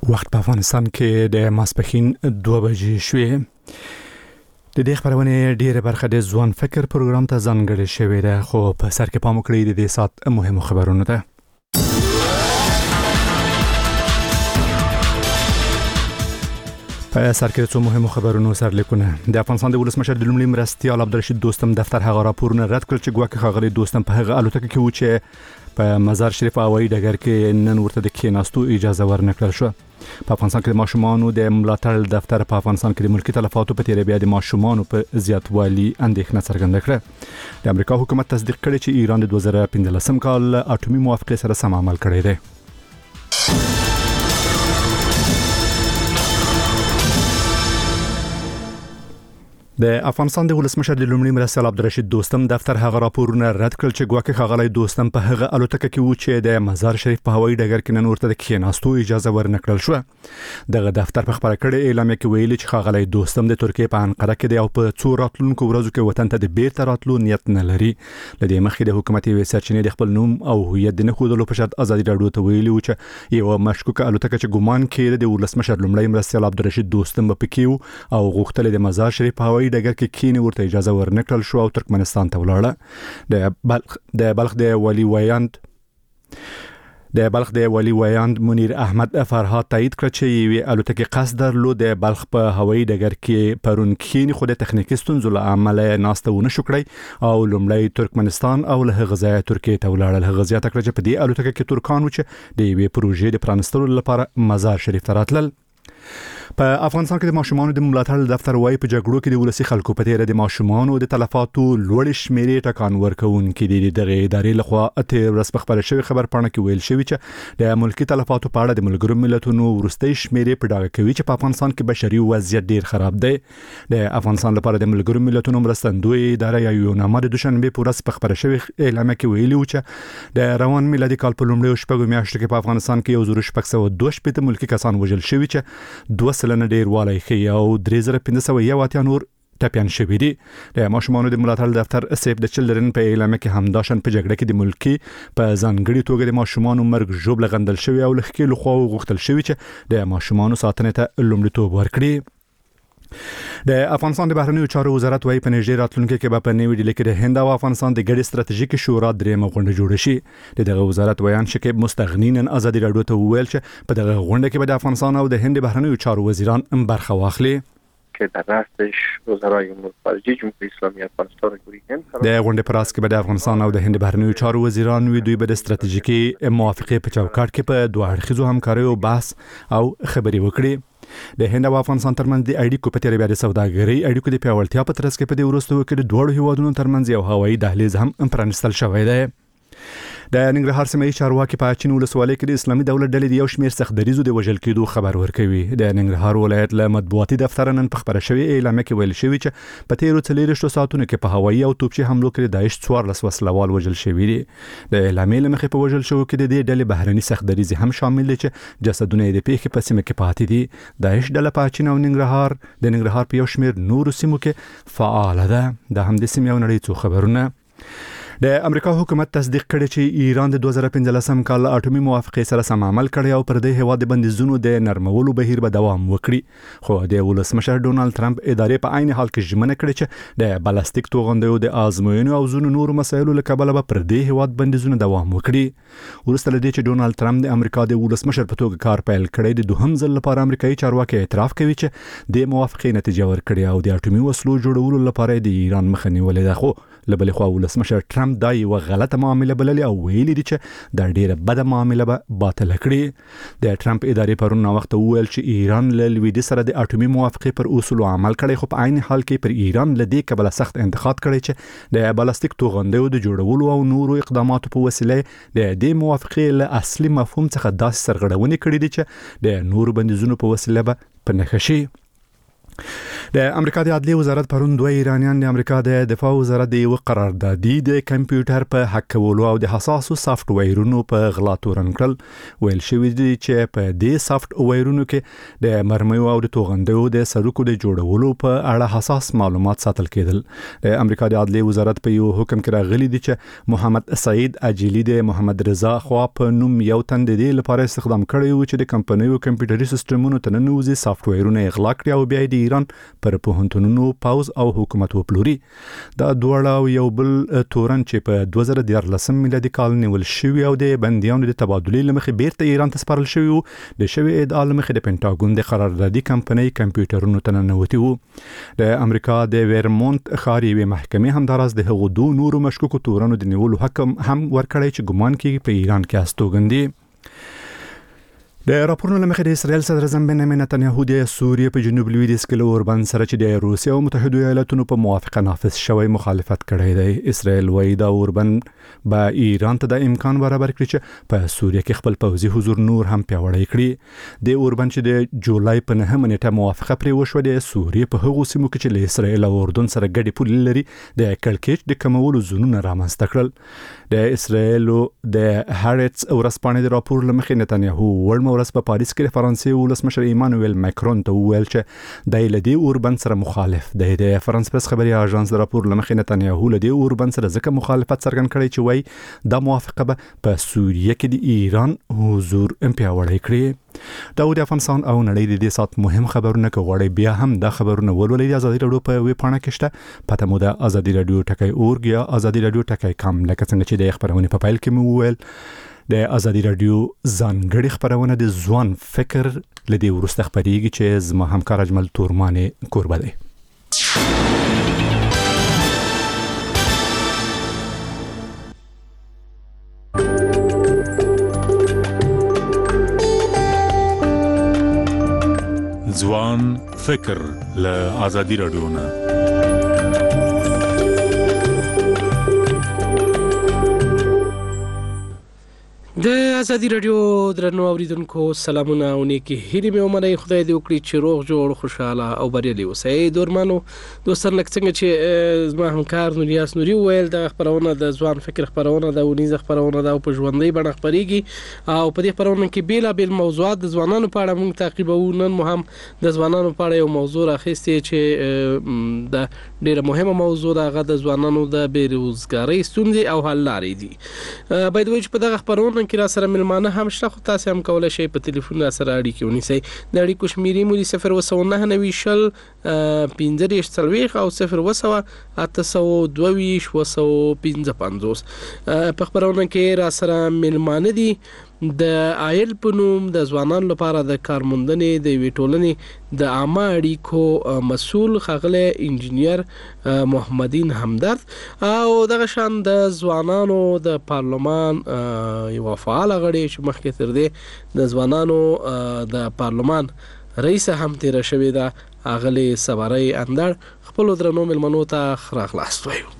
وخت په افغانستان کې د ماسپښین 2 بجې شوې. د دې خبرونه ډیره برخه د ځوان فکر پروګرام ته ځانګړې شوې ده، خو په سر کې پام وکړئ د دې سات مهمو خبرونه ده. په سر کې څو مهمو خبرونو سرلیکونه. د افغانستان د ولسمشر د لومړي مرستیال عبدالرشید دوستم دفتر هغه راپورونه رد کړ چې ګواکې ښاغلی دوستم په هغه الوتکه کې و چې په مزار شریف هوایي ډګر کې نن ورته د کېناستو اجازه ورنکړل شو. په افغانستان کې د ماشومانو د ملاتړ دفتر په افغانستان کې د ملکي تلفاتو په تیره بیا د ماشومانو په زیاتوالي اندېښنه څرګنده کړه. د امریکا حکومت تصدیق کړی چې ایران د 2015 کال اټومي موافقې سره سم عمل کړی دی. د افغانستان د ولسمشر د لومړي مرستیال عبدالرشید دوستم دفتر هغه راپورونه رد کړل چې ګواکې ښاغلی دوستم په هغه الوتکه کې و چې د مزار شریف په هوایي ډګر کې نن ورته د کېناستو اجازه ورنکړل شو. دغه دفتر په خبره کړې اعلامیه کې ویلي چې ښاغلی دوستم د ترکیې په انقره کې دی او په څو راتلونکو ورځو کې وطن ته د بیرته راتلو نیت نه لري. لدې مخکې د حکومت یوې سرچینې د خپل نوم او هویت د نه ښودلو په شرط ازادي راډیو ته ویلي و چې یو مشکوکه الوتکه چې ګومان کېده د ولسمشر لومړي مرستیال عبدالرشید دوستم په کې او غوښتل د مزار شریف په هوایي ډګر کې کینې ورته اجازه ورنکړل شو او ترکمنستان ته ولاړه. د بلخ د ولی ویاند منیر احمد فرهاد تایید کړ چې یوې الوتکې قصد درلود د بلخ په هوایي ډګر کې پرون کینې خو د تخنیکي ستونزو له امله ناسته ونه شو کړی او لومړی ترکمنستان او له هغه ځایه ترکیې ته ولاړل. هغه زیاته کړه چې په دې الوتکه کې ترکان و چې د یوې پروژې د پرانستلو لپاره مزار شریف ته راتلل. په افغانستان کې د ماشومانو د ملاتړ دفتر وايي په جګړو کې د ولسی خلکو په تیره د ماشومانو د تلفاتو لوړ شمیرې ټکان ورکوونکي دي. دغه ادارې لخوا اته ورځ په خبره شوی خبر پاڼه کې ویل شوی چې د ملکی تلفاتو په اړه د ملګرو ملتونو ورستۍ شمیرې په ډاګه کوي چې په افغانستان کې بشري وضعیت ډیر خراب دی. د افغانستان لپاره د ملګرو ملتونو مرستندوی اداره یو نامه د دوشنبه په ورځ په خبره شوی اعلامیه کې ویلي و چې د روان میلادي کال په لومړیو شپږو میاشتو کې په افغانستان کې 1602 ملکی کسان وژل شوي چې 2 سلنه ډیر والی خي او 3581 نور ټپيان شوي دي. د ماشومانو د ملاتړ دفتر سیف د چلډرن په اعلامیه کې همداشن په جګړه کې د ملکی په ځانګړي توګه د ماشومانو مرګ ژوبله غندل شوی او لخوا له خوا غوښتل شوی چې د ماشومانو ساتنې ته لومړیتوب ورکړي. د افغانستان د بهرنیو چارو وزارت وايي په نږدې راتلونکي کې به په نوي ډیلي کې د هند او افغانستان د ګډ ستراتیژیک شورا درېمه غونډه جوړه شي. دغه وزارت ویان شکیب مستغنی نن ازادي راډیو ته وویل چې په دغه غونډه کې به د افغانستان او د هند بهرنیو چارو وزیران برخه واخلي. که در راستش وزرای امور خارجه جمهوری اسلامی افغانستان جوړی هند د غونډې پر اساس کې به د افغانستان او د هند بهرنیو چارو وزیران وي دوی به د ستراتیژیکي موافقې په چوکاټ کې په دوه اړخیزو همکاریو بحث او خبري وکړي. د هند او افغانستان ترمنځ د اړیکو په تیره بیا د سوداګرۍ اړیکو د پیاوړتیا په ترڅ کې په دې وروستیو کې د دوه هیوادونو ترمنځ یو هوایي دهلیز هم پرانستل شوی دی. د ننګرهار سیمې چارواکي په چین ولسوالۍ کې د اسلامي دولت ډلې د یو شمېر سختدریزو د وژل کېدو خبر ورکوي. د ننګرهار ولایت له مطبوعاتي دفتر نن په خبره شوی اعلامیه کې ویل شوی چې په تیرو 40 ساعتونو کې په هوایي او توپچي حملو کې د داعش 14 وسلوال وژل شوی دي. د اعلامیې لمخې په وژل شوی کې د دې ډلې بهرني سختدریز هم شامل دي چې جسدونه یې د پیښې په سیمه کې پاتې دي. داعش ډله په چین او ننګرهار په یو شمېر نورو سیمو کې فعال ده. د هم د سیمې او نړۍ څو خبرونه. د امریکا حکومت تصدیق کړی چې ایران د 2015 کال اټومي موافقې سره سم عمل کړی او پر دې هیواد د بندیزونو د نرمولو بهیر به دوام وکړي. خو د ولسمشر ډونالد ټرمپ ادارې په عین حال کې ژمنه کړې چې د بلاستیک توغندیو د آزموینو او ځینو نورو مسایلو له کبله به پر دې هیواد بندیزونه دوام وکړي. ورسته لدې چې ډونالد ټرمپ د امریکا د ولسمشر په توګه کار پیل کړی د دوهم ځل لپاره امریکایي چارواکي اعتراف کوي چې د موافقې نتیجه ورکړي او د اټومي وسلو جوړولو لپاره د ایران مخه نیولې ده. خو لبل خو ولسمشر ټرمپ دا یو غلطه معامله بللې او ویلي دي چې دا ډیره بده معامله به باطل کړي. د ټرمپ ادارې پرون وخت ویل چې ایران له لویدي سره د اټومي موافقې پر اصولو عمل کړي خو په عین حال کې پر ایران له دې کبله سخت انتقاد کړي چې د بلاستیک توغندیو د جوړولو او نورو اقداماتو په وسیله د دې موافقې له اصلي مفهوم څخه داسې سرغړونې کړې دي چې د نورو بندیزونو په وسیله به په نښه شي. د امریکا د عدلي وزارت پرون دوه ایرانیان د امریکا د دفاع وزارت د یو قراردادي د کمپیوټر په هک کولو او د حساسو سافټ ویرونو په غلا تورن کړل. ویل شوی دی چې په دې سافټ ویرونو کې د مرمیو او د توغندو د سړکو د جوړولو په اړه حساس معلومات ساتل کېدل. د امریکا د عدلي وزارت په یو حکم کې راغلي دی چې محمد سعید اجلی د محمد رضا خوا په نوم یو تن د دې لپاره استخدام کړی و چې د کمپنیو کمپیوټري سیستمونو ته ننوځي سافټ ویرونه اغلا کړي او بیا د ایران پر پوهنتونونو پاوز او حکومت وپلوري. دا دواړه یو بل تورن چې په 2014 میلادي کال نیول شوی او د بنديانو د تبادلې لمخې بیرته ایران ته سپارل شوی و. د شوی ادعا لمخې د پینټاګون د قراردادي کمپنۍ کمپیوټرونو ته ننوتی وو. د امریکا د ویرمونت ښار یوې محکمې همداراز د هغو دوه نورو مشکوکو تورنو د نیولو حکم هم ورکړی چې ګمان کوي په ایران کې استوګن دي. د راپورونو لمخې د اسرائیل صدر اعظم بنیامین نتنیاهو د سوریې په جنوب لویدیځ کې له اوربند سره چې د روسیې او متحده ایالاتونو په موافقه نافذ شوی مخالفت کړی دی. اسرائیل وايي دا اوربند به ایران ته د امکان برابر کړي چې په سوریې کې خپل پوځي حضور نور هم پیاوړی کړي. د اوربند چې د جولای په 9 نیټه موافقه پرې وشوه د سوریې په هغو سیمو کې چې له اسرائیل او اردن سره ګډې پولې لري د کړکېچ د کمولو زونونه رامنځته کړل. د اسرائیل د هارټس ورځپاڼې د راپور لمخې نتنیاهو ورځ په پاریس کې فرانسې ولسمشر ایمانوئل ماکرون ته وویل چې د لدی اوربند سره مخالف دی. د فرانس پرس خبري اژانس د راپور لمخې نتنیاهو لدی اوربند سره ځکه مخالفت څرګند کړی چې وایي دا موافقه به په سوریه کې د ایران حضور پیاوړی کړي. دا د افغانستان او نړۍ د دې سات مهم خبرونه کوي. بیا هم دا خبرونه ولولئ. ازادي رادیو په ویب پاڼه کې شته. پته مو د ازادي رادیو ټکی اورګ یا ازادي رادیو ټکی کام لکه څنګه چې د خبرونه په فایل کې مو وویل. د ازادي رادیو ځانګړي خبرونه د ځوان فکر لدی ورسته خبريږي چې زما همکار اجمل تورمانه کوربه دی. ځوان فکر له ازادي رادیو نه د ازادي رادیو درنو اوریدونکو سلامونه او نیکی هیله مې ومنئ. خدای دې وکړي چې روغ جوړ خوشاله او بریالي اوسئ. دورمانو دوستان لکه څنګه چې زما همکار نوریاس نوري ویل د خبرونه د ځوان فکر خبرونه د ونیزه خبرونه د په ژوندۍ بڼه خبريږي او په دې خبرونه کې بیل موضوعات د ځوانانو په اړه موږ تعقیبو. نن مو هم د ځوانانو په اړه یو موضوع راخېستې چې د ډیره مهمه موضوع ده د ځوانانو د بیروزګاری ستونزې او حل لارې دي. باید وایي چې په دغه خبرونه کې را سره ملمانه هم شته. خو تاسو هم کولای شئ په ټلیفون سره اړیکې ونیسئ. د اړیکو شمیرې مو 01990 1540 او 02822 په خبرونه کې را سره ملمانه دي د آیل په نوم د ځوانانو لپاره د کارموندنې د ویټولنې د عامه اړیکو مسؤل خغله انجنیر محمدین همدرد او دغه شان د ځوانانو د پارلمان یو فعال غړي چې مخکې تر دې د ځوانانو د پارلمان رئیس هم تیر شوی دا اغلی صبري اندر خپل درنو ملمنو ته خراخلاست وایو.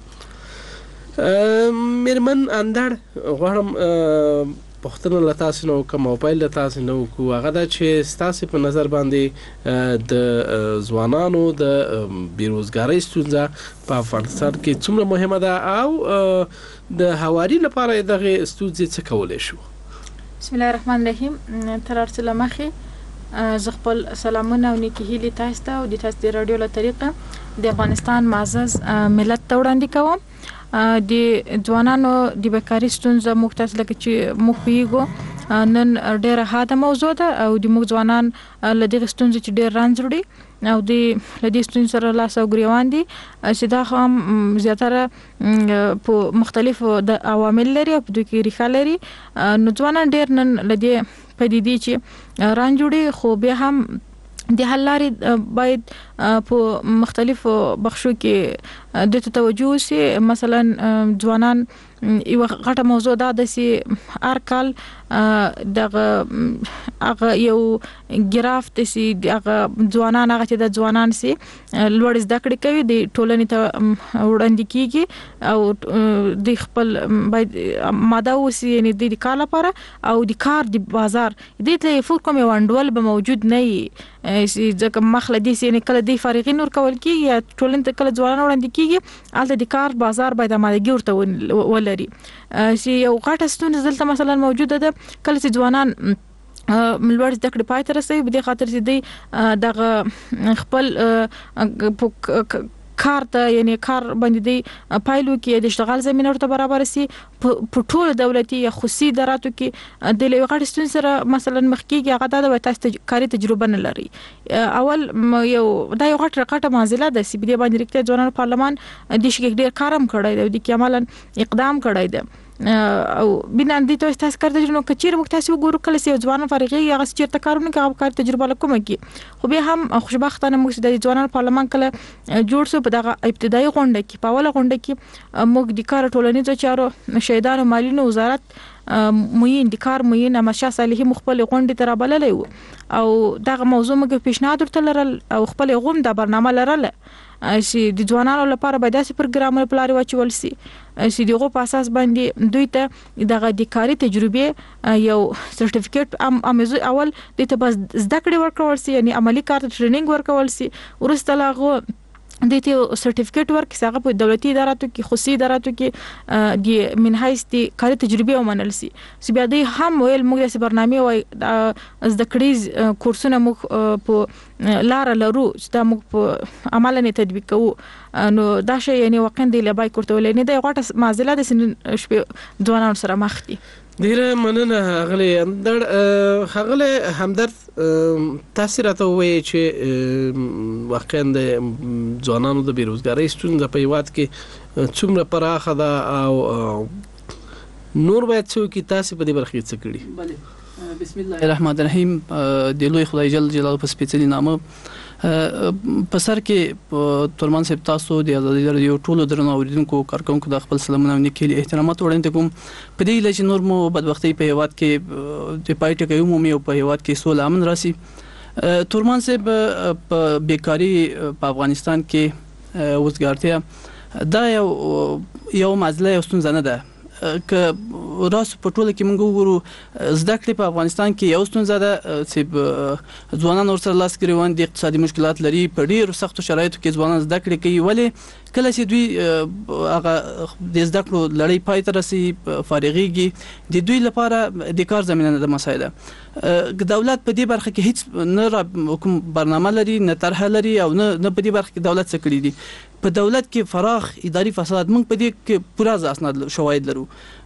مرمن اندر غواړم پښتنه لتاسو نو کوم موبایل لتاسو نو کو هغه د چې ستاسو په نظر باندې د ځوانانو د بیروزګاری ستونزه په افغانستان کې څومره مهمه ده او د حواري لپاره دغه ستونزې څه کولای شو. بسم الله الرحمن الرحیم. تر ارسل مخه ز خپل سلامونه او نیکی هیلې تاسو ته او د تاسو د رادیو له طریقه د افغانستان معزز ملت ته وړاندې کوم. د ځوانانو د بیکاری ستونزه مختص لکه چې موږ پیګو نن ډیره حاده موضوع ده او د موږ ځوانان له دې ستونزې چې ډیر رانځوړي او د لدې ستونزې سره لاس او ګریوان دي چې دا هم زیاتره په مختلفو د عوامل لري او د کې ریښه لري. نو ځوانان ډیر نن لدې پدیدې چې رانځوړي خو به هم د حل لارې باید په مختلفو بخشو کې د توجه وشي. مثلا ځوانان یو غټه موضوع ده چې هر کال دغه هغه یو ګرافت سي هغه ځوانان هغه چې د ځوانان سي لوړ زده کړې کوي د ټولنې ته وړاندې کیږي او د خپل باید ماده وسی یعنی د کار لپاره او د کار د بازار د ته فور کوم وندول به موجود نه وي ځکه مخله دي سي کله د فارغین ور کول کیږي یا ټولنې ته کله ځوانان وړاندې کیږي الته د کار بازار باید مادهګي ورته ولري چې یو غټه ستونزه دلته مثلا موجوده ده کله چې ځوانان ملوړ زده کړې پای ته رسوي په دې خاطر چې دی دغه خپل کار ته یعنی کار باندې دی پایلو کې د اشتغال زمينه ورته برابر سي په ټول دولتي یا خصوصي اداراتو کې د لوی ستون سره مثلا مخکېږي هغه د تاسو کاري تجربه نه لري اول یو د یو غټه معضله ده چې په دې باندې رښتیا ځوانانو پارلمان د شګ ډیر کارم کړی دی د کمالن اقدام کړی دی او بنان دي تاسو کار تجربه نو کچیر وخت تاسو ګورو کله چې ځوانان فارغي هغه چیرته کارونه کوي کار تجربه لکوم کی خو به هم خوشبختانه موږ د ځوانان پارلمان کله جوړ شو په دغه ابتدایي غونډه کې په اوله غونډه کې موږ د کار ټولنیزو چارو شهیدانو مالینو وزارت موین د کار موین مشه صالحي مخبل غونډه تر بللې او دغه موضوع موږ پیشنهاد ورته لرل او خپل غوم د برنامه لرل چې د ځوانانو لپاره به داسې پروګرامونه پلان واچول شي چې دغه په اساس باندې دوی ته دغه د کاري تجربه یو سرټیفیکیټ اول د ته بس زده کړې ورکول شي یعنی عملی کار ټریننګ ورکول شي ورسته لاغه د ته سرټیفیکیټ ورکړي هغه په دولتي اداراتو کې خصوصي اداراتو کې د منحیث دي کاري تجربه ومنل شي چې بیا د هم ویل موږ د برنامه وای زده کړې کورسونه موږ په لار لرو چې دا موږ په عمل نه تطبیق کوو نو دا شی یعنی واقعا د لبای کوته ولې نه د غټه معضله د سن شپه ځوانانو سره مخ دي ډیره مننه غلې همدرد تاثیر ته وایي چې واقعا د ځوانانو د بیروزګاری ستونزه په هیواد کې څومره پراخه ده او نور باید څوک تاسو په دې برخه څه کړی بله بسم الله الرحمن الرحیم د لوی خدای جل جلاله په سپیڅلي نامه په سر کې تورمان صاحب تاسو د ازادي رادیو ټولو درنو اوریدونکو کارکونکو د خپل سلامونه نیکلي احترامات وړاندې کوم په دې لږ نور مو بدبختی په هیواد کې د پایټ کې عمومي او په هیواد کې سول امن راسي تورمان صاحب په بیکاری په افغانستان کې وزګارتیا دا یو مسله یو ستونزه نه ده که راس په ټوله کې موږ وګورو زده کړې په افغانستان کې یو ستونزه ده چې ځوانان ورسره لاس ګریوان د اقتصادي مشکلات لري په ډیرو سختو شرایطو کې ځوانان زده کړې کوي ولې کله چې دوی هغه د زده کړو لړۍ پای ته رسي فارغيږي د دوی لپاره د کار زمينه د مسایل دولت په دې برخه کې هیڅ نه کوم برنامه لري نه طرح لري او نه په دې برخه کې دولت څه کړی دي په دولت کې فراخ اداري فساد موږ په دې کې پوره اسناد شواهد لرو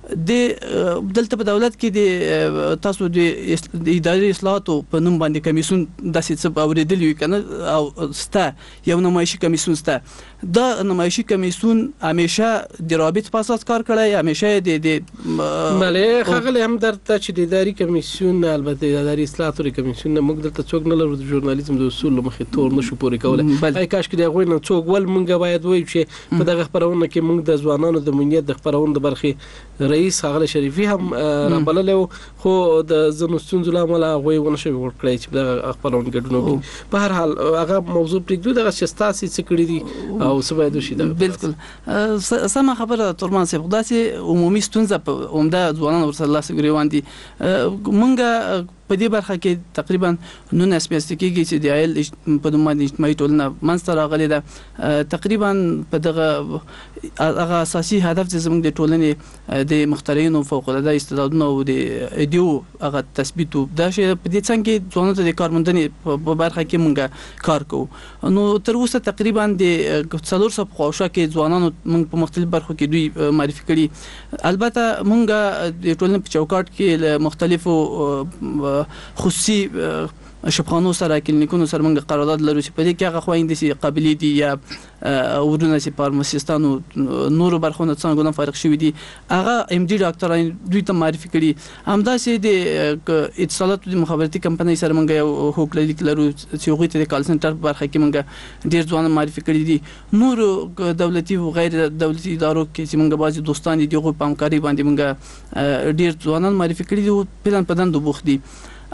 د دلته په دولت کې د تاسو د اداري اصلاحاتو په نوم باندې کمیسون د سیسب اوریدلی کنه او ستا یو نمایشي کمیسون ستا دا نمایشي کمیسون همیشه د رابط په اساس کار کړی همیشه د بله خغل هم درته چې د اداري کمیسون البته د اداري اصلاحاتو کمیسون موږ دلته څوک نه لرو د ژورنالیزم د اصول مخې تور نشو پورې کولای ay کاش کې د غوښنه څوک ول موږ باید وایو چې په دغه خبرونه کې موږ د ځوانانو د امنیت د خبرونه د برخه رئیس خغل شریفي هم رابللو خو د زنوستون زلامه غوي ونه شوی ورکړی چې د خبرونه ګډونو په هر حال هغه موضوع پرېږدو دغه شستاسي څه کړی دي او څه باید وشي بالکل سم خبره تورمان صاحب داسې عمومي ستونزه په عمده ځوانانو ورسره لاس ګریوان دي مونږه په دې برخه کې تقریبا 19 میاشتې کېږي چې د عائل په دومره اجتماعي ټولنه منځته راغلي ده تقریبا په دغه هغه اساسي هدف چې زموږ د ټولنې د مخترعين او فوق العاده استعدادونو او د ایډیو هغه تثبیت دا شی په دې څنګه ځوانانو ته د کارموندنې په برخه کې مونږ کار کوو نو تر اوسه تقریبا د 400 خوښه کې ځوانانو مونږ په مختلف برخو کې دوی معرفي کړي البته مونږ د ټولنې په چوکاټ کې مختلفو خصوصي شپخانو سره کلینیکونو سره موږ قرارداد لرو چې په دې کې هغه خويندې سي قابلیت دي یا ورونه سي فارماسيستانو نور برخونه څنګه نه فارغ شوی دي هغه ام ډي ډاکټران دوی ته معرفي کړي همداسې د اتصالات د مخابراتي کمپنۍ سره موږ یو هوکړه لیکلو چې هغه ته د کال سنټر برخه کې موږ ډیر ځوان معرفي کړي دي نور دولتي او غیر دولتي ادارو کې چې موږ بعضي دوستان دي دغه په همکاري باندې موږ ډیر ځوانان معرفي کړي دي او پلان پدان د بوخ دي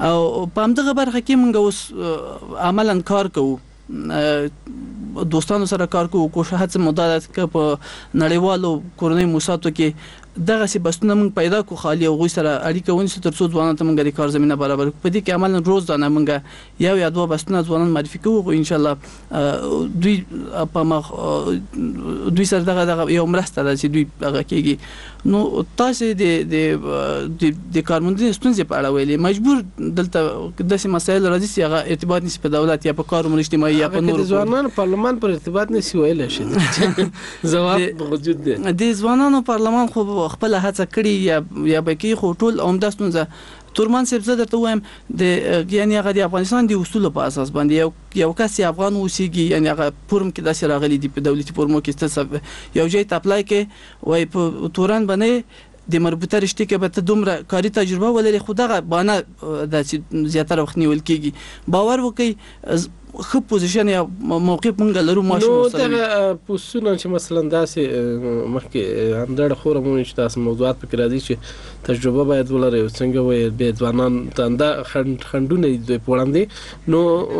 او په همدغه برخه کې موږ اوس عملاً کار کوو، دوستانو سره کار کوو، کوشش هڅه مدارت ک په نړیوالو کورنۍ موسساتو کې دغه سی بسونه موږ پیدا کو خالي او غوي سره اړیکه ونیسو تر څو ځوانان ته موږ د کار زمينه برابر کړو. په دې کې عملاً روزانه موږ یو یا دوه بسونه ځوانان معرفي کوو، ان شاء الله دوی په مخ دوی سره دغه یو مرسته ده چې دوی هغه کېږي. نو تاسو د کارموندنې ستونزې په اړه ویلي، مجبور دلته داسې مسایل راځي چې هغه ارتباط نشي په دولت یا په کارونو اجتماعي یا په نورو ځوانانو پارلمان پر ارتباط نشي ویلای شي. جواب موجود دی. د ځوانانو پارلمان خو خپل هڅه کړې یا بکی خو ټول عمده ستونزه تورمان صاحب زه درته وایم د یعنی هغه د افغانستان د اصولو په اساس باندې یو کس افغان اوسېږي، یعنی هغه فورم کې داسې راغلي دي په دولتي فورمو کې یو ځای ته اپلای کې وای په توران باندې د مربوطه رشتې کې به ته دومره کاري تجربه ولري، خو دغه بانه د زیاتره وخت نیول کېږي. باور وکړئ خو پوزیشن یا موقف مونږ لرو ماشو نو دا پوسونه چې مثلا داسې مخکې اندړ خورمون چې تاسو موضوعات پکې راځي چې تجربه باید ولري څنګه وي به ځوانان تنده خندونه دوی پوړاندې نو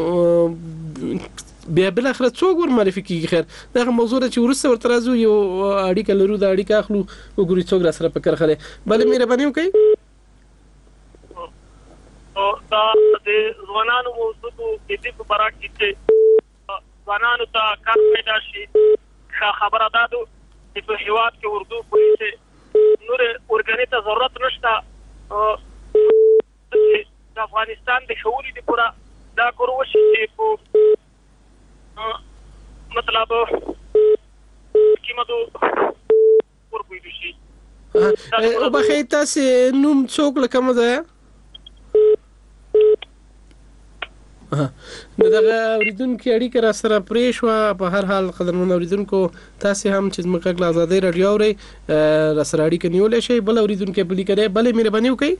بیا بل اخر څوک ور معرفي کیږي. خیر دا موضوع چې ورسره ورته راځو یو اړیکه لرو دا اړیکه اخلو وګوري څوک را سره پکړ خره بل مهرباني وکړئ. او دا د ځوانانو موضوع کې د برابر کې ځوانانو ته کار پیدا شي. خبره ده چې په هیواد کې اردو پولیسه نور اورګانې ته ضرورت نشته. د افغانستان د شعوري د پورا دا کورو شي په مطلب قیمتو ورکوي شي. او بخیر تاسو نوم څوک لکه مزه نو دغه اوریدونکو اړیکه را سره پرې شو. په هر حال قدرمن اوریدونکو تاسو هم چې زموږ غږ آزادۍ رادیو اوري را سره اړیکه نیولې شي. بل اوریدونکو بلی کړي بل مهرباني وکړئ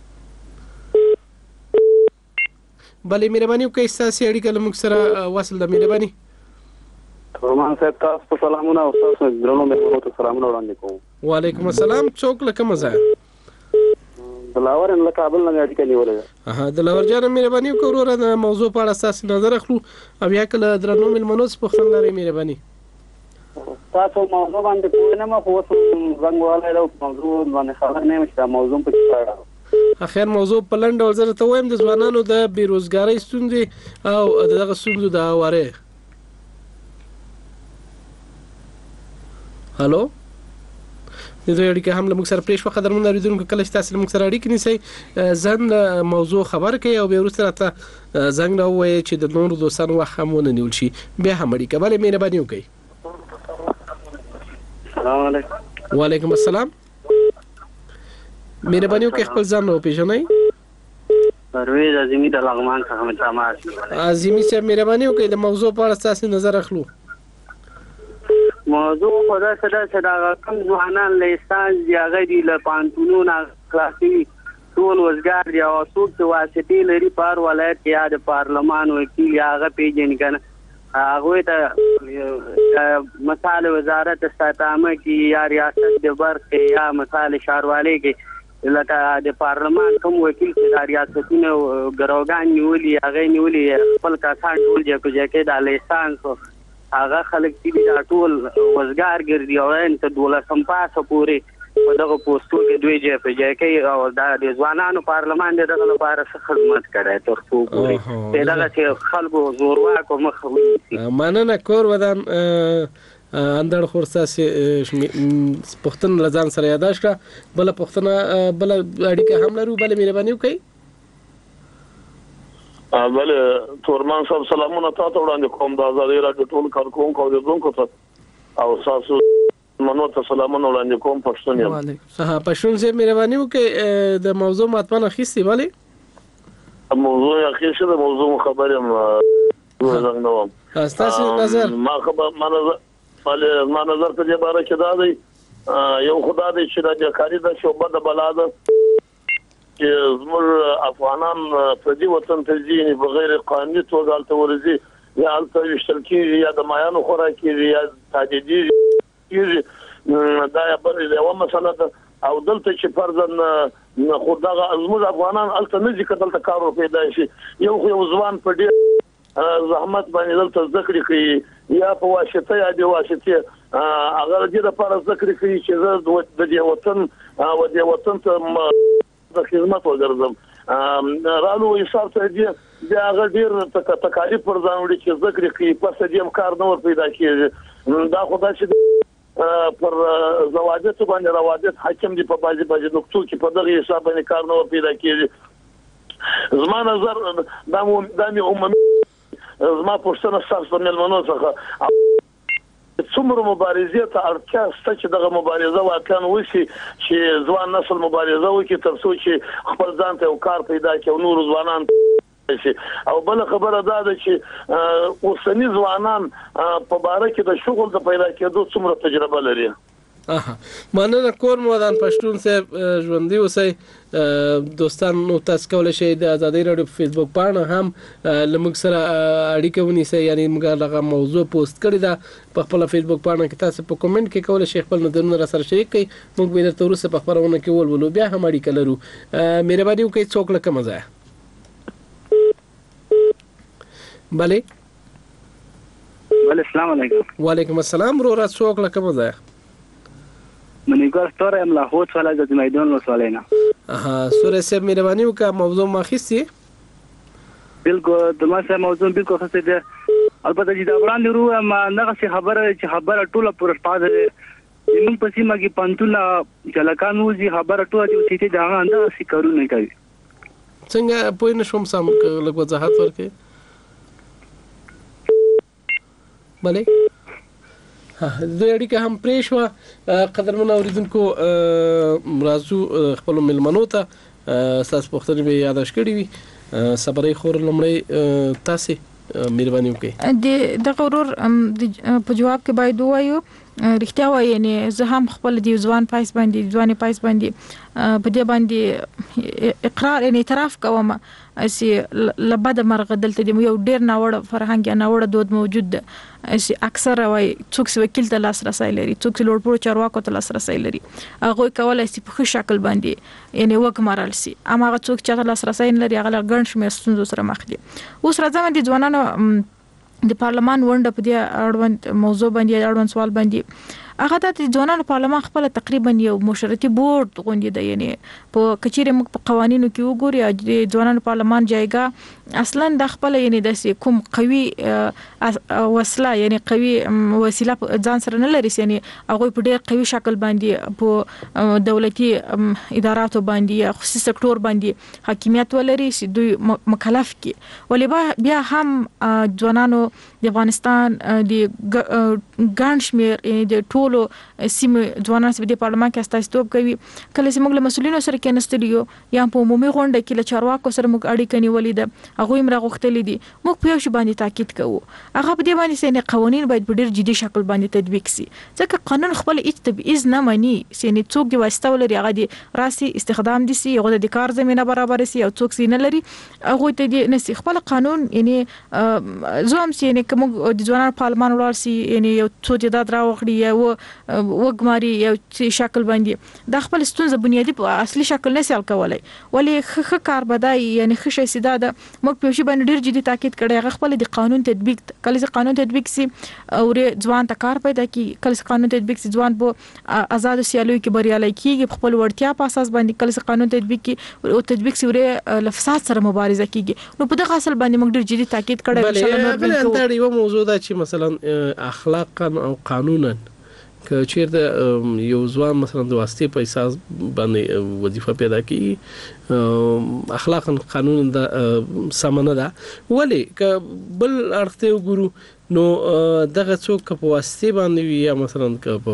تاسو اړیکه لمږ سره واصل د مهرباني. رومان صاحب تاسو سلامونه او تاسو درنو مهمانو ته سلامونه وړاندې کوم. وعلیکم السلام. څوک لکه مزه دلاور ان کابل نه اړیکه نیولې. دلاور جان مهرباني وکړو د موضوع په اړه تاسو نظر اخلو او یا کله درنو ملمنو څخه پوښتنه لري مهرباني. تاسو موضوع باندې پوښتنه ما خو څنګه له موضوع باندې خبر نه مشته موضوع په اړه. اخر موضوع په لنډ ډول زه ته وایم د ځوانانو د بیروزګاری ستونزې او دغه ستونزو د اواره. هالو د دوی اړیکه هم لمږ سره پریښ وخت درمن اوریدونکو کله چې تاسو لمږ سره اړیکه نیسئ ځان موضوع خبر کړئ او بیا وروسته راته زنګ راووایئ چې د نورو دوستانو وخت هم ونه نیول شي بیا هم اړیکه بله مهرباني وکړئ. السلام علیکم. وعلیکم السلام. مهرباني وکړئ خپل ځان وپېژنئ. پرویز عظیمی د لغمان څخه متماس. عظیمی صاحب مهرباني وکړئ د موضوع په اړه تاسو نظر اخلو. موضوع خدا صدا کم ځوانان له استان دیغه دی له پانتونو خلاصي ټول وزګار دی او څوک چې واسطې لري پر ولایت یا د پارلمان وکیل هغه پیژن کنه هغه ته مثال وزارت استاتامه کې یا ریاست د برق یا مثال شاروالۍ کې لکه د پارلمان کوم وکیل چې د ریاستونو ګروګان نیولي هغه نیولي خپل کسان ټول چې د لسان هغه خلک چې ټول وزګار ګرځي او ان ته 12 پاسه پورې په دغه پوسټو کې دوی چې په ځای کې او د ځوانانو پارلمان دغه لپاره خدمت کړي تر څو پورې دغه چې خلکو زورواکو مخ ونیسي. مننه کور ودان اندر خورساسي پښتون لزان سره یاداشته بل پښتنه بل اړیکه هم لرو بل مهرباني وکړئ. بله تورمان صاحب سلامونه تاسو وړاندې کوم د آزادۍ رادیو ټول کارکونکو او اوریدونکو ته او تاسو منو ته سلامونه وړاندې کوم پښتون یم. پښتون زه مهرباني وکړئ د موضوع ماتمنه خېستي bale موضوع اخیسته د موضوع خبرم زنګ نو تاسو نظر ما خبر ما نظر ته د باره کې دا دی یو خدای دې چې د کاری د شوبه د بلاده چې زموږ افغانان په دې وطن ته ځي بغیر قانوني توګه الته ورځي یا الته وشتل کېږي یا د مایانو خوراکي یا تاجدي دا بل یو مسله ده او دلته چې فرضاً خو دا زموږ افغانان الته نه ځي کتل ته کار پیدا شي یو ځوان په ډیر زحمت باندې دلته ذکر کوي یا په واسطه یا د واسطه هغه د لپاره ذکر کوي چې د دې وطن او د وطن ته د خدمت وګرځم رالو حساب ته دی هغه ډیر تکالیف پر ځان وړي چې ذکر کوي پس دې کار نه ور پیدا کیږي دا خدای چې پر زواجت باندې روادت حاکم دي په بازي نقطو کې په دغه حساب باندې کار نه ور پیدا کیږي زما نظر دا مې عمومي زما پښتنه ساسو ملمنو څخه څومره مبارزه ته اړتیا شته چې دغه مبارزه واقعا وشي چې ځوان نسل مبارزه وکړي تر څو چې خپل ځان ته کار پیدا کړي او نور ځوانان شي او بل خبره دا ده چې اوسنی ځوانان په باره کې د شغل د پیدا کېدو څومره تجربه لري. مننه کوم ودان پښتون صاحب ژوندۍ اوسئ دوستان نو تاسو کولای شئ د ازادي رادیو په فیسبوک باندې هم لمغ سره اړیکه ونیسئ یعنی موږ هغه موضوع پوسټ کړی دا په خپل فیسبوک باندې کې تاسو په کومنټ کې کولای شئ خپل نظرونه را سره شریک کړئ موږ به درته ورسره په خبرونه کې ولولو بیا هم اړیکه لرو مهرباني وکړئ څوک لکه مزه بله السلام علیکم وعلیکم السلام ورو را څوک لکه مزه منیګر ستوره ام لاهوت ولا د میدان وسولینا سورې سه مهرباني وکړه موضوع ما خسي بالکل دما سه موضوع بالکل خسته ده البته چې دا وړاندې ورو ما نه خبره ټوله پر پاده موږ په سیمه کې پنځونه جلکانو زی خبره ټوله چې دا انده سي کارو نه کوي څنګه پوه نه شوم سم لږ وضاحت ورکړئ بله د اړیکه هم پریښو قدرمن اوریدونکو راځو خپل ملمنو ته تاسو پوښتنه به یاداش کړی وي صبرې خور لمړی تاسو مهرباني وکړئ د غرور په جواب کې باید وایو رښتیا وایي یعنی زه هم خپل دی ځوان پایس باندې په دې باندې اقرار ان اعتراف کوم اسی لبد مرغ دلته دی یو ډیر ناوړ فرهنګ ناوړ دود موجود ده اسی اکثر وای څوک وکیل ته لاس رسای لري څوک لوړپوړو چارواکو ته لاس رسای لري هغه کولای شي په شکل باندې یعنی وګمارل شي اما هغه څوک چې لاس رسای لري هغه ګڼ شمېر ستونزو سره مخ دي اوس راځم د ځوانانو د پارلمان ونډه په دې اړوند موضوع باندې اړوند سوال باندې هغه د ځوانانو پارلمان خپل تقریبا یو مشورتي بورډ غونډه دی یعنی په کچېره موږ په قوانینو کې وګوري د ځوانانو پارلمان جایګه اصلا د خپل یعنی د کوم قوي وسله یعنی قوي وسیله ځان سره نه لري یعنی هغه په ډېر قوي شکل باندې په دولتي اداراتو باندې خصوصي سکتور باندې حاکمیت ولري چې دوی مکلف کی ولې بیا هم ځوانانو د افغانستان د ګڼ شمېر د ټولو سیمه ځوانان چې د پارلمان کې استازیتوب کوي کله چې موږ له مسؤلینو سره کېنستلیو یا په عمومي غونډه کې له چارواکو سره موږ اړیکه نیولې ده هغه یې راغوښتلې دي موږ په یو شی باندې تاکید کوو هغه په دې باندې چې قوانین باید په ډېر جدي شکل باندې تطبیق شي ځکه قانون خپل هیڅ تبعیض نه مانی چې څوک دی واسطه ولري هغه دی راسي استخدام دي سي هغه د کار زمينه برابر سي او څوک سي نه لري هغه ته دي نسي خپل قانون یعنی زوم سي یعنی کوم د ځوانانو پارلمان ورسي یعنی یو څو جداد راوخړي یا وګماري یو شکل باندې د خپل ستونزه بنیادی په اصلي شکل نه سال کولای ولی خ کار بدای یعنی خ شي سیده د موږ په شی باندې ډیر جدي تاکید کړی هغه خپل د قانون تطبیق کله چې قانون تطبیق سي او ځوان ته کار پیدا کی کله چې قانون تطبیق سي ځوان په آزاد سیالوي کې بریالي کیږي خپل ورتیا په اساس باندې کله چې قانون تطبیق کی او تطبیق سي ور لفظات سره مبارزه کیږي نو په دغه اصل باندې موږ ډیر جدي تاکید کړی ان شاء الله بل یو موضوع دا چې مثلا اخلاقا او قانونا که چیرته یو ځوان مثلا د واسطې په اساس باندې وظیفه پیدا کړي اخلاقا قانون د سمنه ده ولی که بل اړخته وګورو نو دغه څوک په واسطې باندې یا مثلا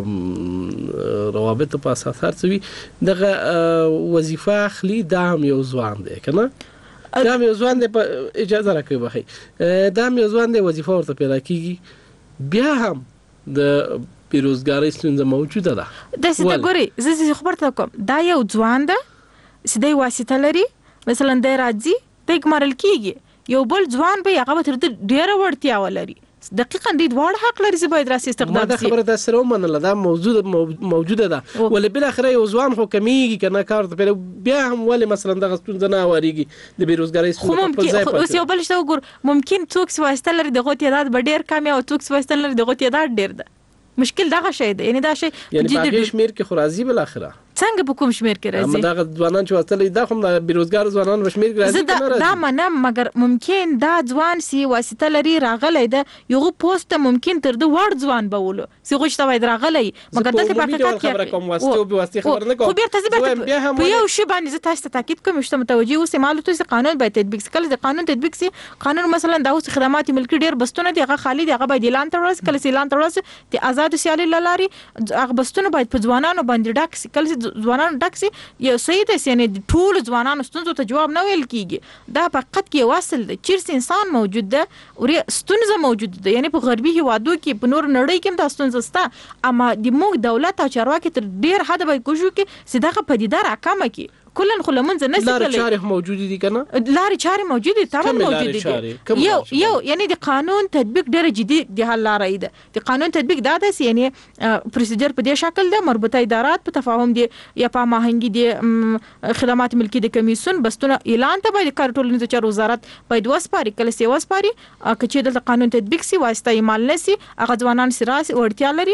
په روابط په اساس هرڅوي دغه وظیفه اخلي دا هم یو ځوان دی کنه دا هم یو ځوان دی په اجازه راکوي بخي دا هم یو ځوان دی وظیفه ورته پیدا کیږي بیا هم د بیروزګاری ستونزه موجوده ده د څه ګوري زه خبرته کوم دا یو ځوان ده چې د واسطه لري مثلا د راځي د ګمارل کیږي یو بل ځوان به هغه تر ډیره ورتیا ولري دقیقاً دې دواړه حق لري چې باید راسي استخدام دا خبره د سره ومنله دا موجوده ده ولې بل اخر یو ځوان خو کمیږي کنه کار ته بیا هم ولې مثلا دغه ستونزه نه وریږي د بیروزګاری ستونزه په ځای اوس یو بل څه وګور ممکن څوک واسطه لري دغه تعداد به ډیر کم او څوک واسطه لري دغه تعداد ډیر ده مشکل دغه شی دی یعنی دا شی باقي شمیر کې خو راځي بل اخره څنګه په کوم شمیر کې راځي دا ځوانان چې واسطه دا هم د بیروزګار ځوانان په شمیر کې راځي کنه راځي دا منم مګر ممکن دا ځوان سی واسطه لري راغلی ده یو پوسټ ممکن تر د وړ ځوان بولو سی غوښته وای راغلی مګر دلته په حقیقت کې خبره کوم واسطه او واسطه خبر نه کوم خو بیرته په یو شی باندې زه تاسو ته تاکید کوم چې متوجي اوسه معلومات چې قانون باید تطبیق شي کله د قانون تطبیق شي قانون مثلا د اوس خدمات ملکی ډیر بستونه دی هغه خالی دی هغه باید اعلان ترورس کله اعلان ترورس د آزاد سیالي لاري هغه بستونه باید په ځوانانو باندې ډاک شي کله ځوانانو ډاک یو سید یعنی ټول ځوانانو ستونزو ته جواب نه ویل کیږي دا فقط کې واصل د چیرس انسان موجود ده او ستونزه موجود ده یعنی په غربي هوادو کې په نور نړۍ کې هم دا ستونزه سته اما د موږ دولت او چارواکي تر ډیر حد باید کوشش وکړي چې دغه پدیده راکمه کړي کلن خو لمنځ نه سي لارې چارې موجود دي کنه لارې چارې موجود دي تمام موجود دي یو یعنی د قانون تطبیق ډېر جدي د حل لارې ده د قانون تطبیق دا ده یعنی پروسیجر په دې شکل ده مربوطه ادارات په تفاهم دي یا په ماهنګي دي خدمات ملکی د کمیسیون بستونه اعلان ته باید کار ټولنیز چارو وزارت باید وسپاري کله سی وسپاري کچې د قانون تطبیق سي واسطه ایمال نسی هغه ځوانان سراس ورتیا لري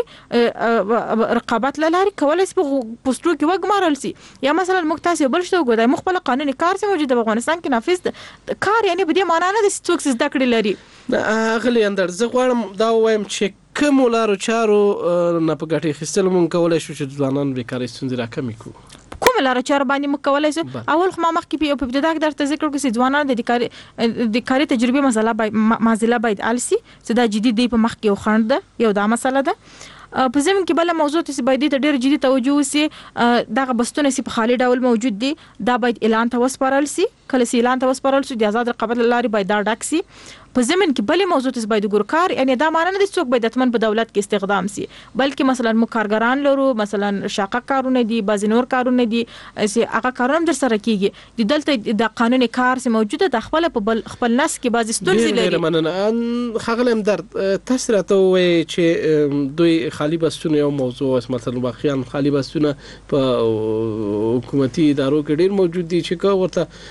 رقابت لاري کولای سي په پوسټو کې وګمارل سي یا مثلا مختص بل شته وګورئ مخبل قانوني کار چې موجود په افغانستان کې نافذ ده کار یعنی په دې معنی نه د څوک زده کړی لري اغلی اندر زه غواړم دا وایم چې کوم لارو چارو نه په ګټه خستل مونږ کولای شو چې ځوانان بیکاری ستونزې راکمې کړو کوم لارو چارو باندې موږ کولای شو اول خو ما مخکې په ابتدا کې درته ذکر کوم چې ځوانان د کاري تجربه مسله باید السي چې دا جدي دی په مخ کې وخاند ده یو دا مسله ده په زمين کې بل موضوع ته باید ډېر جدي توجه وسی دغه بستونه سي په خالي ډول موجود دي دا باید اعلان ته وسپارل سي کله سي اعلان ته وسپارل سي د آزاد رقابت لاري باید دا ډاک سي په زمين کې بل موضوع ته باید ګورکار یعنی دا معنی نه د څوک باید اتمن په دولت کې استخدام سي بلکې مثلا مکارګران لرو مثلا شاقه کارونه دي بعض نور کارونه دي سي هغه کارونه در سره کیږي د دلته د قانوني کار سي موجوده د خپل نس کې بعض ستونزې لري مننه خغلم در تاسو راته وای چې دوی خالی بسونه یو موضوع مثلا واقعا خالی بسونه په حکومتي ادارو کې ډیر موجود دي چې کو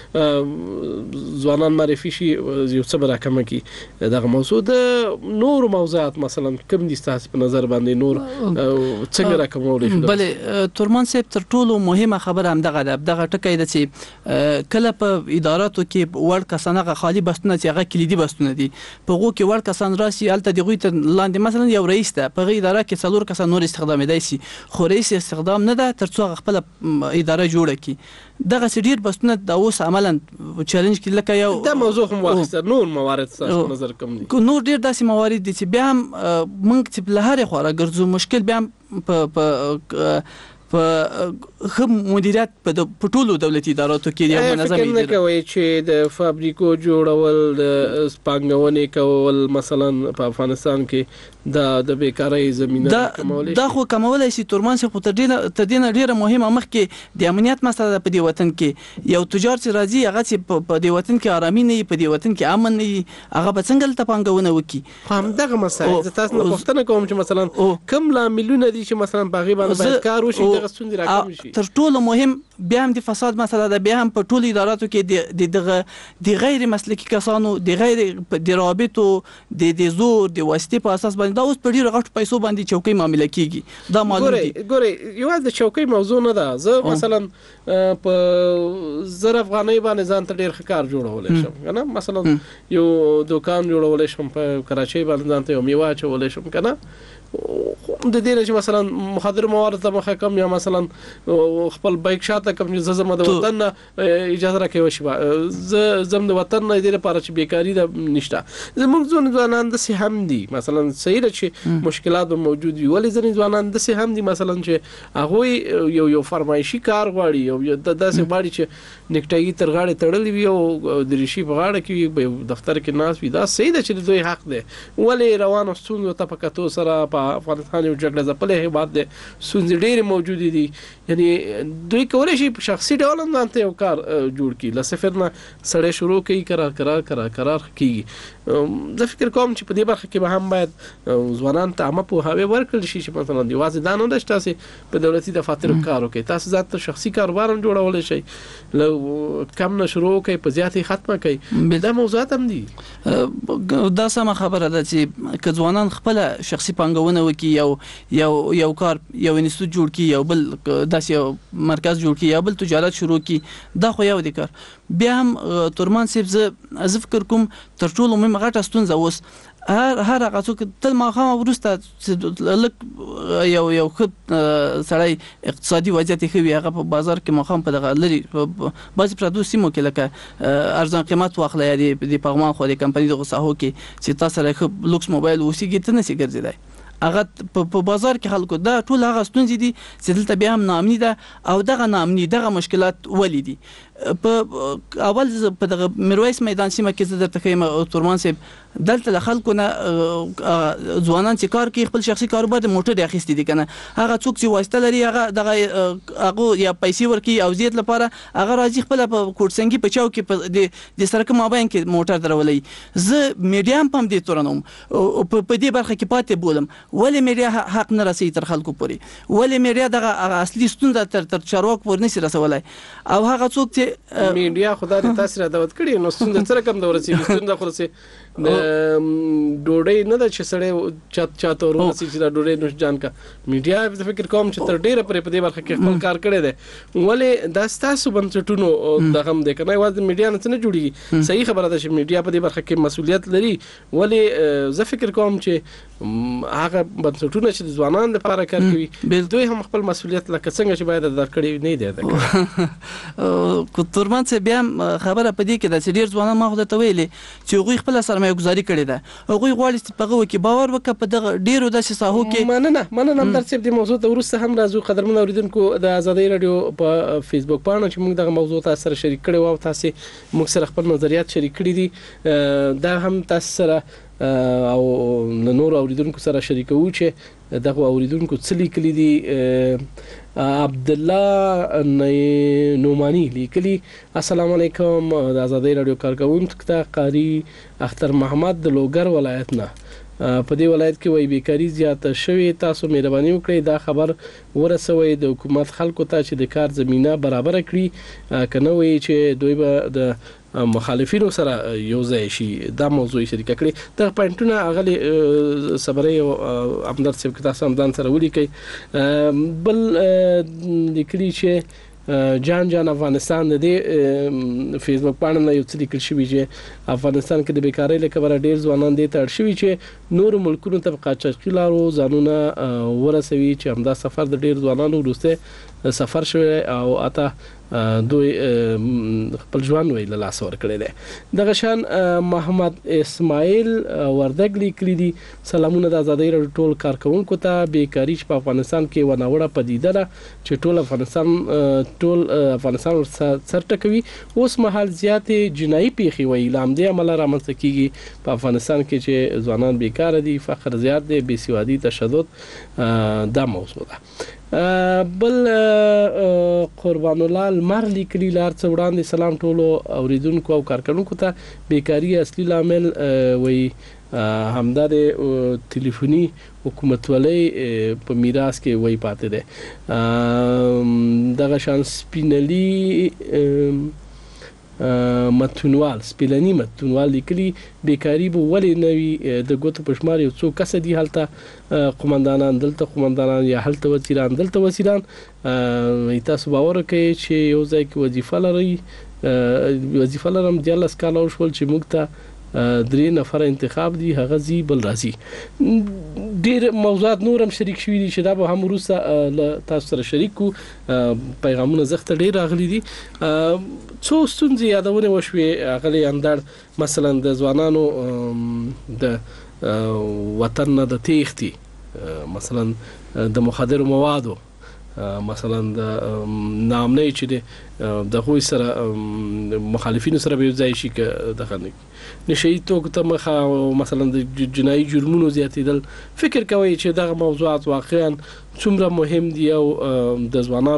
ورته ځوانان معرفي شي یو څه راکمه دغه موضوع د نور موضوعات مثلا کوم دي تاسو په نظر باندې نور څنګه راکمول شي بله تورمان صاحب تر ټولو مهمه خبره هم دغه ټکی ده چې کله په اداراتو کې ور کسانه خالی بستونه چې هغه کلیدي بستونه دي په غو کې ور کسان راسي الته دغه ته لاندې مثلا یو رئیس ده په اداره کې څلور کسان نور استخدام دی سي خو رئیس استخدام نه ده ترڅو خپل اداره جوړه کړي دغه سډیر بستونه د اوس عملاً چیلنج کې لکه یو دا موضوع هم واخیسته نور موارد تاسو نظر کوم دي نور ډیر داسې موارد دي چې بیا هم موږ چې په لهره خورا ګرځو مشکل بیا هم په مدیریت په ټولو دولتي اداراتو کې یو منظم اداره نه کوي چې د فابریکو جوړول د سپانګونې کول مثلا په افغانستان کې د بیکاری زمينه کمول دا خو کمولای شي تورمان شي خو تر دې ډیره مهمه مخکې د امنیت مسله په دې وطن کې یو تجار چې راځي هغه چې په دې وطن کې آرامي نه په دې وطن کې امن نه هغه به څنګه ته پانګونه وکړي هم دغه مسله زه تاسو نه پوښتنه کوم چې مثلا کوم لاملونه دي چې مثلا په غیبه باندې کار وشي دغه ستونزې راکم شي تر ټولو مهم بیا هم د فساد مسله ده بیا هم په ټولو اداراتو کې د غیر مسلکي کسانو د غیر د روابطو د زور د واسطې په اساس باندې دا اوس په ډیرو غټو پیسو باندې چوکۍ معاملې کیږي دا معلوم دي ګوري یو د چوکۍ موضوع نه ده زه مثلا په زر افغانۍ باندې ځان ته ډیر ښکار جوړولای شم کنه مثلا یو دکان جوړولای شم په کراچۍ باندې ځان ته یو میوه چولای شم کنه د دې چې مثلا مخدر مواد ته مخه کم یا مثلا خپل بایک شاته کم زما د وطن اجازه راکوي شي زم د وطن نه د لپاره چې بیکاری ده نشته زموږ ځوانان د سي هم دي مثلا صحیح چې مشکلات موجود وي ولې ځنې ځوانان د سي هم دي مثلا چې هغه یو فرمایشي کار غواړي او د داسې غواړي چې نکټایي تر غاړه تړلې وي او د ریشي په غاړه کې وي دفتر کې ناس وي دا صحیح ده چې دوی حق ده ولې روانو ستونزو ته پکاتو سره په افغانستان یو جګړه ځپلې هیواد ده ستونزې ډېرې موجود دي یعنی دوی کولای کولای شي په شخصي ډول هم ځانته یو کار جوړ کړي له صفر نه سړی شروع کوي قرار کیږي زه فکر کوم چې په دې برخه کې به هم باید ځوانان ته عامه پوهاوی ورکړل شي چې مثلا دی واځي دا نه ده چې تاسو په دولتي دفاترو کار وکړئ تاسو ځات ته شخصي کاروبار هم جوړولای شئ لو کم نه شروع کوي په زیاتې ختمه کوي دا موضوعات هم دي دا سمه خبره ده چې که ځوانان خپل شخصي پانګونه وکړي یو کار یو انسټیټیوټ جوړ کړي یو بل داسې یو مرکز جوړ کړي یا بل تجارت شروع کړي دا خو یو دی کار بیا هم تورمان صاحب زه فکر کوم تر ټولو مهمه غټه ستونزه اوس هر هغه څوک تل ماخام ورسته لک یو خد سړی اقتصادي وضعیت ښه وي هغه په بازار کې ماخام په دغه لري بعضې پردو سیمو کې لکه ارزان قیمت واخله یا د پغمان خو د کمپنۍ دغه ساحو کې چې تاسو سره ښه لوکس موبایل اوسېږي ته نشي ګرځېدی هغه په بازار کې خلکو دا ټول هغه ستونزې دي چې دلته بیا هم ناامني ده او دغه مشکلات ولې دي په اول په دغه میرویس میدان سیمه کې زه درته ښیم تورمان صاحب دلته له خلکو نه ځوانان چې کار کوي خپل شخصي کاروبار د موټر اخیستي دي کنه هغه څوک چې واسطه لري هغه یا پیسې ورکي او زیات لپاره هغه راځي خپل په کوټسنګي په چاو کې د سرک مابین کې موټر درولي زه میډیا هم دې تورنوم په دې برخه کې پاتې بولم ولې میډیا حق نه رسي تر خلکو پورې ولې میډیا دغه اصلي ستونزه تر چارواکو پورې نشي رسولای او هغه څوک چې میډیا خدای تاسو را دعوت کړی نو ستونزه سره کم د ورسي ستونزه خو رسي د ډوډۍ نه د چې سړی چاته ورسي چې دا ډوډۍ نوش جان کا میډیا په فکر کوم چې تر ډیره پرې په دې برخه کې خپل کار کړی دی ولې دا ستاسو بنسټونو دغه هم دی کنه واځي میډیا نه څه نه جوړیږي صحیح خبره ده چې میډیا په دې برخه کې مسؤلیت لري ولې زه فکر کوم چې هغه بنسټونه چې ځوانان لپاره کار کوي دوی هم خپل مسؤلیت لکه څنګه چې باید ادا کړی نه دی کو تورمان څه بیا خبره پدې کې د ډیر ځوانان ما خو ته ویلې چې غوي خپل سرمایه گزاري کړې ده غوي غواړي چې په غو کې باور وکړي په دغه ډیرو د ساحو کې مننه در څه د موضوع ته ورسته هم راځو قدرمن اوریدونکو د آزادۍ رادیو په فیسبوک باندې چې موږ دغه موضوع تاسو سره شریک کړو او تاسو موږ سره خپل نظریات شریک کړي دي دا هم تاسو سره او نور اوریدونکو سره شریکو چې دغه اوریدونکو څه لیکلي دي عبد الله نومانی لیکلي السلام علیکم د آزادۍ رادیو کارکونکو ته قاری اختر محمد د لوګر ولایت نه په دې ولایت کې وای بیکاری زیاته شوی تاسو مهرباني وکړئ دا خبر ورسوي د حکومت خلکو ته چې د کار زمينه برابر کړي کنه وای چې دوی به د مخالفینو سره یو ځای شي دا موضوع شریک کړي د پاینټونه اغلی صبري او امداد صاحب کې تاسو هم ځان سره ولیکي بل لیکلي چې جان افغانستان د فیسبوک باندې یو څه لیکل شوی چې افغانستان کې د بیکاری لپاره ډیر ځوانان دي تړ شوی چې نور ملکونو ته قاچاقي لارو ځانونه ورسوي چې همدا سفر د ډیر ځوانانو وروسته سفر شوی او اته دوی خپل ژوند ویل لاس ور کړی دی دغه شان محمد اسماعیل وردګ لیکلی دي سلامونه د آزادۍ رادیو ټول کارکونکو ته بیکاری په افغانستان کې وناوړه پدیده ده چې ټول افغانستان سرټ کوي اوس مهال زیاتې جنایي پیښې وی لامدې عمل رامنځته کیږي په افغانستان کې چې ځوانان بیکار دي فقر زیات دي بېسوادي تشدد دا موضوع ده بل قربان الله المر لیکلی لار څه وړاندې سلام ټولو اوریدونکو او کارکونکو ته بیکاری اصلي لامل وی همدا د ټلیفوني حکومتولۍ په میراث کې وی پاتې ده دغه شان سپینلی سپیلنی متونوال لیکلي بیکاری به ولې نوي د ګوتو پښمار یو څو کس دي هلته قومندانان دلته قومندانان یا هلته وزیران تاسو باور کوي چې یو ځای کې وظیفه لرم د الله سکاله شول چې موږ ته درې نفر انتخاب دي هغه زی بل راځي ډیر موضوعات نور هم شریک شوي دي چې دا به هم وروسته تاسو سره شریک کو پیغامونه زخت ډیر راغلي دي څو ستونزې یادونه وشوي غلي اندر مثلا د ځوانانو د وطن د تېختي مثلا د مخدر موادو مثلا د نامنۍ چې د غوي سره مخالفینو سره به ځای شي که دغه نشي توګه ته مخه مثلا د جنایي جرمونو زیاتېدل فکر کوي چې دغه موضوعات واقعا څومره مهم دي او د ځوانانو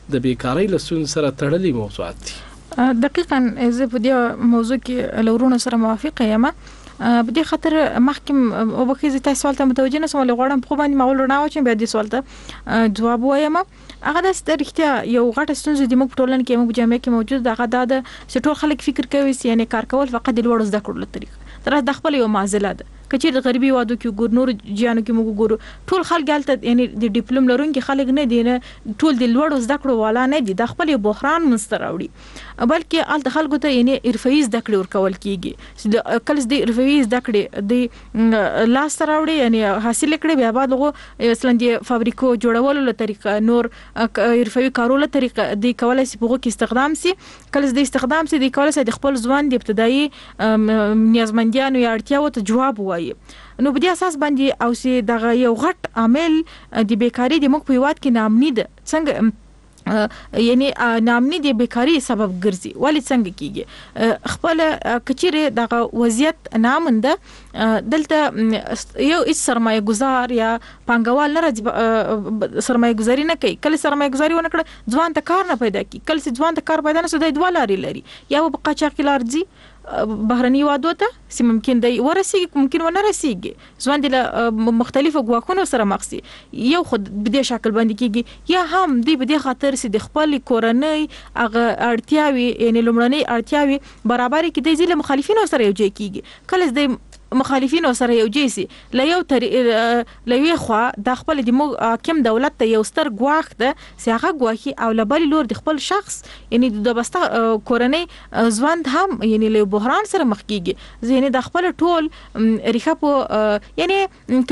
د بیکاری له ستونزې سره تړلي موضوعات دي. دقیقاً زه په دې موضوع کې لورونو سره موافقه یم. په دې خاطر محکم او بخیزه تاسو سوال ته متوجه نه سم لغړم په باندې معول نه و چې به دې سوال ته جواب وایم. هغه د سترختیا یو غټه ستونزه د موږ ټولن کې موږ جامعه کې موجود دغه د ټول خلک فکر کوي چې یعنی کار کول فقط د لوړ زده کړو لپاره تر د خپل یو معضله ده. کچې د غربي وادو کې ګورنور جانو کې موږ ګورو ټول خلک غلطه یعنی د ډیپلوم لرونکي خلک نه دي نه ټول د لوړ زده کړو والا نه دي. د خپل بحران مستراوړي بلکې ال خلکو ته یعنی حرفي زده کړې ورکول کیږي. کله د حرفي زده کړې د لاس راوړي یعنی حاصل کړي بیا بعد لغو مثلا د فابریکو جوړولو له طریقه نور حرفي کارولو طریقه د کولای سي په کې استخدام سي. کله د استخدام سي د کولای سي د خپل ځوان د ابتدایي نیازمندیانو یا اړتیاو ته جواب وایي. نو په دې اساس باندې او سي دغه یو غټ عامل د بیکاری د موږ په یواد کې نامني ده. څنګه یعنی نامني د بیکاری سبب ګرځي ولی څنګه کیږي خپل کچيره دغه وضعیت نامنده دلته یو هیڅ سرمایه گزار یا پانګوال نه راځي سرمایه گزاري نه کوي. کله سرمایه گزاري ونه کړ ځوان ته کار نه پیدا کی. کله ځوان ته کار پیدا نه سوي دوه لري یا په قاچاق لار ځي بهرني وادو ته چې ممکن دی ورسیږي ممکن ونه رسیږي. ځوان د مختلفو غواخونو سره مخ سي یو خود په دې شکل باندې کیږي یا هم دی په دې خاطر چې د خپل کورنۍ هغه اړتیاوي یعنی لومړنۍ اړتیاوي برابر کې د ځله مخالفینو سره یو ځای کیږي. کله د مخالفینو سره یو ځای سي لوي خو د خپل د حاکم دولت ته یو ستر غواخ ده چې هغه غواخي او لبل لور د خپل شخص یعنی د بسته کورنۍ ځوان هم یعنی له بحران سره مخ کیږي. زینې د خپل ټول ریخه په یعنی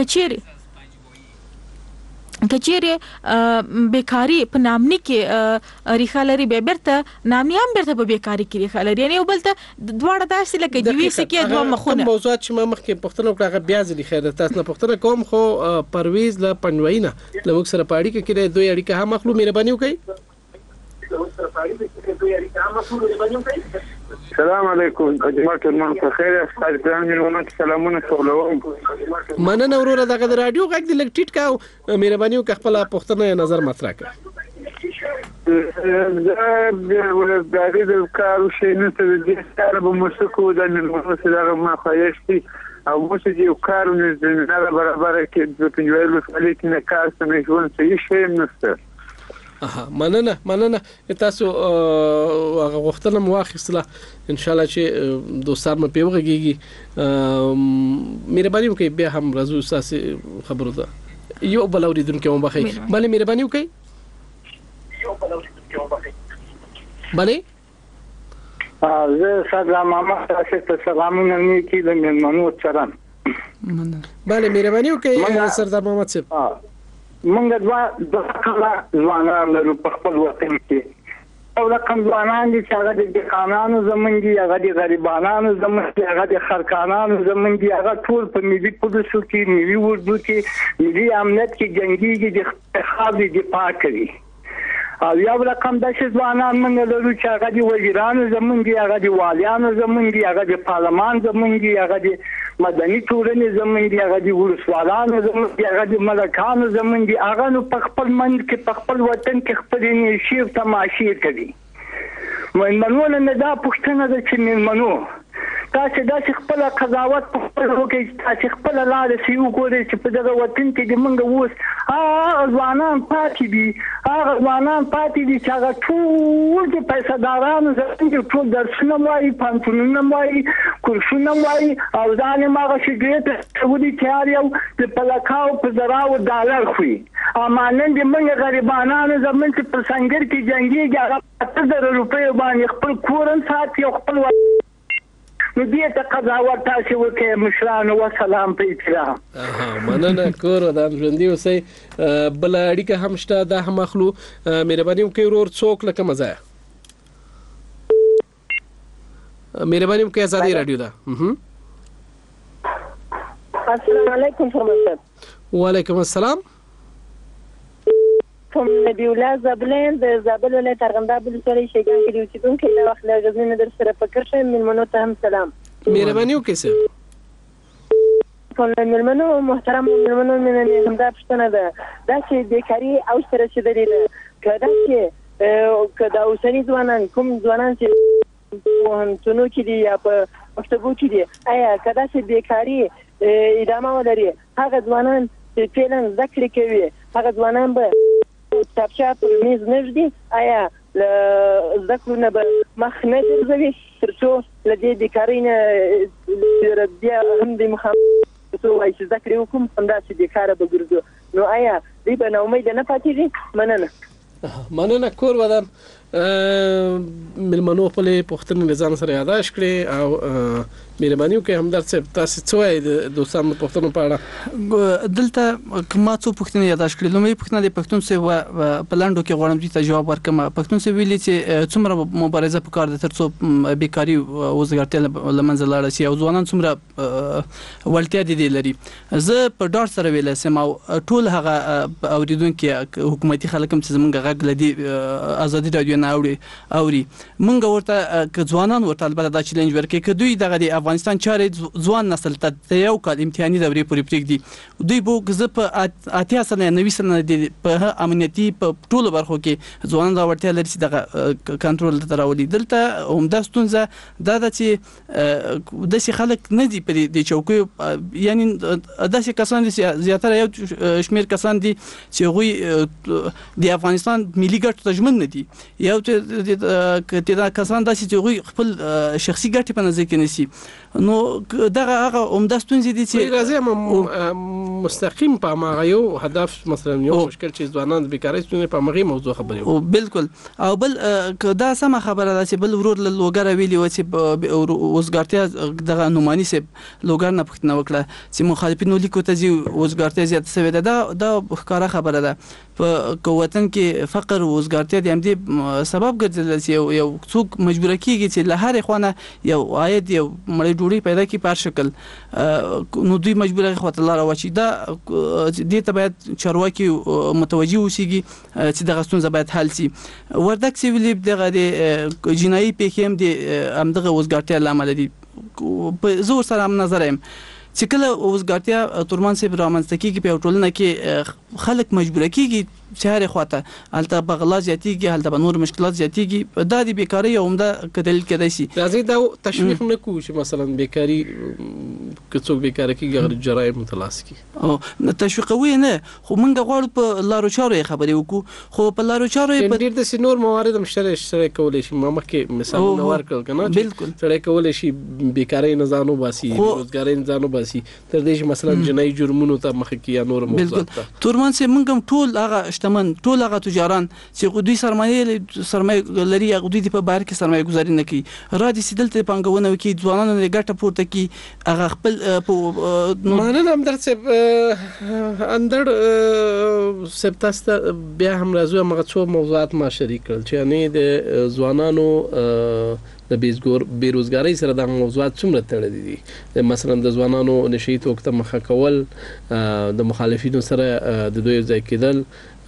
کچيره بیکاری په نامني کې ریخه لري به برته نامني هم برته په بیکاری کې ریخه لري یعنی وبلته دواړه داسې لکه د ویسه کې دوه مخونه. موضوعات چې ما مخکې پښتنو کړه بیا ځلې خیر تاسو نه پښتنه کوم خو پرویز له پنوینه لموږ سره پاړی کې کړي دوی اړیکه هم مخلو مهرباني وکړي. السلام علیکم جماعت المن په خیر استاد ګران جنونه سلامونه ټولوم. مننه وروره دغه د رادیو غږ د لک ټیټ کا مهرباني وکړه خپل پښتنه نظر مطرح کړه. دا د کارو شي نه ته د سره به مسکو د نن سره ما خایشتي او موږ یو کار نه زمينه برابر کې د پنځوالو فعالیت نه کار څنګه ژوند صحیح شي نشته. مننه تاسو هغه وختونه مواخصله ان شاء الله چې دوستان مې پیوغږي مهرباني وکړئ بیا هم راځو اساسي خبرو ده یو بل اوریدونکو مو بخیر بل مهرباني وکړئ بله زه سلام محمد تاسو سلامونه نیکی د منو چرن بله مهرباني وکړئ سردار محمد صاحب. منګ د کله ځوانان له خپل وطن کې او رقم ځوانان دي چې هغه د قانونو زمونږ هغه د غریبانو زمونږ هغه د خرکانانو زمونږ هغه ټول په ملي پولیسو کې ملي وردو کې ملي امنیت کې جنگي د خپل دفاع کوي. او یو رقم د ځوانان موږ لرو چې هغه د وزیرانو زمونږ هغه د والیانو زمونږ هغه د پارلمان زمونږ هغه د مدني ټولنې زمونږ هغه د ولسوالانو زمونږ هغه د ملکانو زمونږ هغه نو په خپل منځ کې په خپل وطن کې خپل نشيف تماشې کوي. منو نه دا پښتنه د چې منو تاسو د خپل قضاوت په خپل وکړئ تاسو خپل لاره سی وګورئ چې په دغه وطن کې د منګ ووس ځوانان پاتې دي چې هغه ټول د پیسادارانو زموږ ټول درسونه وایي پانتونونه وایي کورسونه وایي او ځان ماغه شګریت ودی تیار یو د پلکاو په زراو ډالر خوې امانن د منګ غریبانو زموږ په څنګه کې جنگي هغه 1000 روپۍ باندې خپل کورن ساتي او خپل نو دې ته قضاوت تاسو وکړئ مشرانو وسلام په احترام. مننه کور د ژوندۍ اوسئ بل اړیکه هم شته د هم اخلو مهرباني وکړئ ورور څوک لکه مزه مهرباني وکړئ آزادي رادیو ده. السلام علیکم فرمان. وعلیکم السلام. کوم نبی الله زبلین د زابل ولایت ارغنداب ولسوالۍ شیګان کې د اوسیدونکو د وخت له غزنین در سره فکر شم منمنو ته هم سلام. مهرباني وکړئ سر. کوم منمنو محترم منمنو من هم دا پښتنه ده دا چې بیکاری او سره چې درې ده کله چې کدا اوسنی ځوانان کوم ځوانان چې پوهنتونو کې دي یا په مکتبو کې دي آیا کدا چې بیکاری ادامه ولري هغه ځوانان چې فعلا ذکر کوي هغه ځوانان به کتابچه پر میز نږدي آیا ذکرونه به مخ نه ګرځوي ترڅو له دې بیکارۍ نه بیا هم د مخامخ څو وایي چې ذکر وکړم همداسې بیکاره به ګرځو نو آیا دوی به ناامیده نه پاتېږي مننه کور ودان ملمنو خپلې پوښتنې له ځان سره یاداش کړې او مهرباني وکړئ همدرد صاحب تاسو څه وایي د دوستانو پوښتنو په اړه دلته ما څو پوښتنې یاداش کړې لومړی پوښتنه د پښتون صاحب په لاندو کې غواړم چې جواب ورکړم پښتون صاحب ویلي چې څومره مبارزه پکار ده ترڅو بیکاری وزګارتیا لمنځه لاړه شي او ځوانان څومره وړتیا دي لري زه په ډاډ سره ویل سم او ټول هغه اوریدونکو حکومتي خلک هم چې زمونږ غږ لدی ازادي رادیو نه اوري مونږ ورته ځوانان ورته البته دا چیلنج ورکړي چې دوی دغه د افغانستان چارې ځوان نسل ته یو کال امتحاني دورې پورې پرېږدي دوی به زه په 80 سنه 90 سنه په امنیتي په ټولو برخو کې ځوانان دا ورته لري چې دغه کنټرول ته راولي دلته همدا ستونزه دا چې د خلک نه دي په دې چوکۍ یعنی داسې کسان دي زیاتره یو شمیر کسان دي چې غوي د افغانستان ملي ګټو ته ژمن نه دي یو چې دا کسان داسې چې غوي خپل شخصي ګټې په نظر کې نیسي نو دغه هغه عمده ستونزې دي چې راځي مستقیم په هغه یو هدف مثلا یو مشکل چې ځوانان بیکاری ستونزې په هغه موضوع خبرې او بالکل او بل دا سم خبره ده چې بل ورور له لوګر ویلی و چې وزګارتیا دغه نومانی سه لوګر نه پښتنه وکړه چې مخالفینو لیکو ته وزګارتیا زیات شوی ده دا ښکارا خبره ده په وطن کې فقر او وزګارتیا د همدې سبب ګرځي چې یو څوک مجبور کیږي چې له هر خونه یو عاید یو مړی ډوډۍ پیدا کی په شکل نو دوی مجبور خواته لار واچي دا دې ته باید چارواکي متوجي اوسيږي چې دغه ستونزه باید حل شي وردک سیویل دغه د جنایي پیښې هم د امدغه وزګارتیا لامل دي په زور سره هم نظر هم چې کله وزګارتیا تورمان سي برامنځ کیږي په ټولنه کې خلک مجبور کیږي چې هر خواته الته بغلا زیاتیږي الته نور مشکلات زیاتیږي دا د بیکاری اومده کدل کېدای شي راځي دا تشویق نه کوو چې مثلا بیکاری کڅوک بیکاری کې غیر جرایم متلاس کی او تشویقوي نه خو مونږ غواړو په لارو چارو خبرې وکړو خو په لارو چارو په ډیر د سينور موارد مشترک کولای شي مخکې مثال نو ورکړل کنه بالکل سره کولای شي بیکاری نه ځانو باسي روزګاری نه ځانو باسي تر دې چې مثلا جنایي جرمونو ته مخ کې یا نور موضوعات تورمان سي مونږ ټول هغه ټول هغه تجاران چې دوی سرمایه لري هغه دوی په بهر کې سرمایه گذاري نه کوي را دي سیدلته پنګونه وکي ځوانانو نه ګټه پورته کی هغه خپل مننه هم درڅ اندر سپتاست بیا هم راځو موږ څو موضوعات ما شریک کړل چې یعنی د ځوانانو د بیروزګاری سره د موضوعات څومره تړلي دي مثلا د ځوانانو نشي توګه مخه کول د مخالفینو سره د دوی ځای کېدل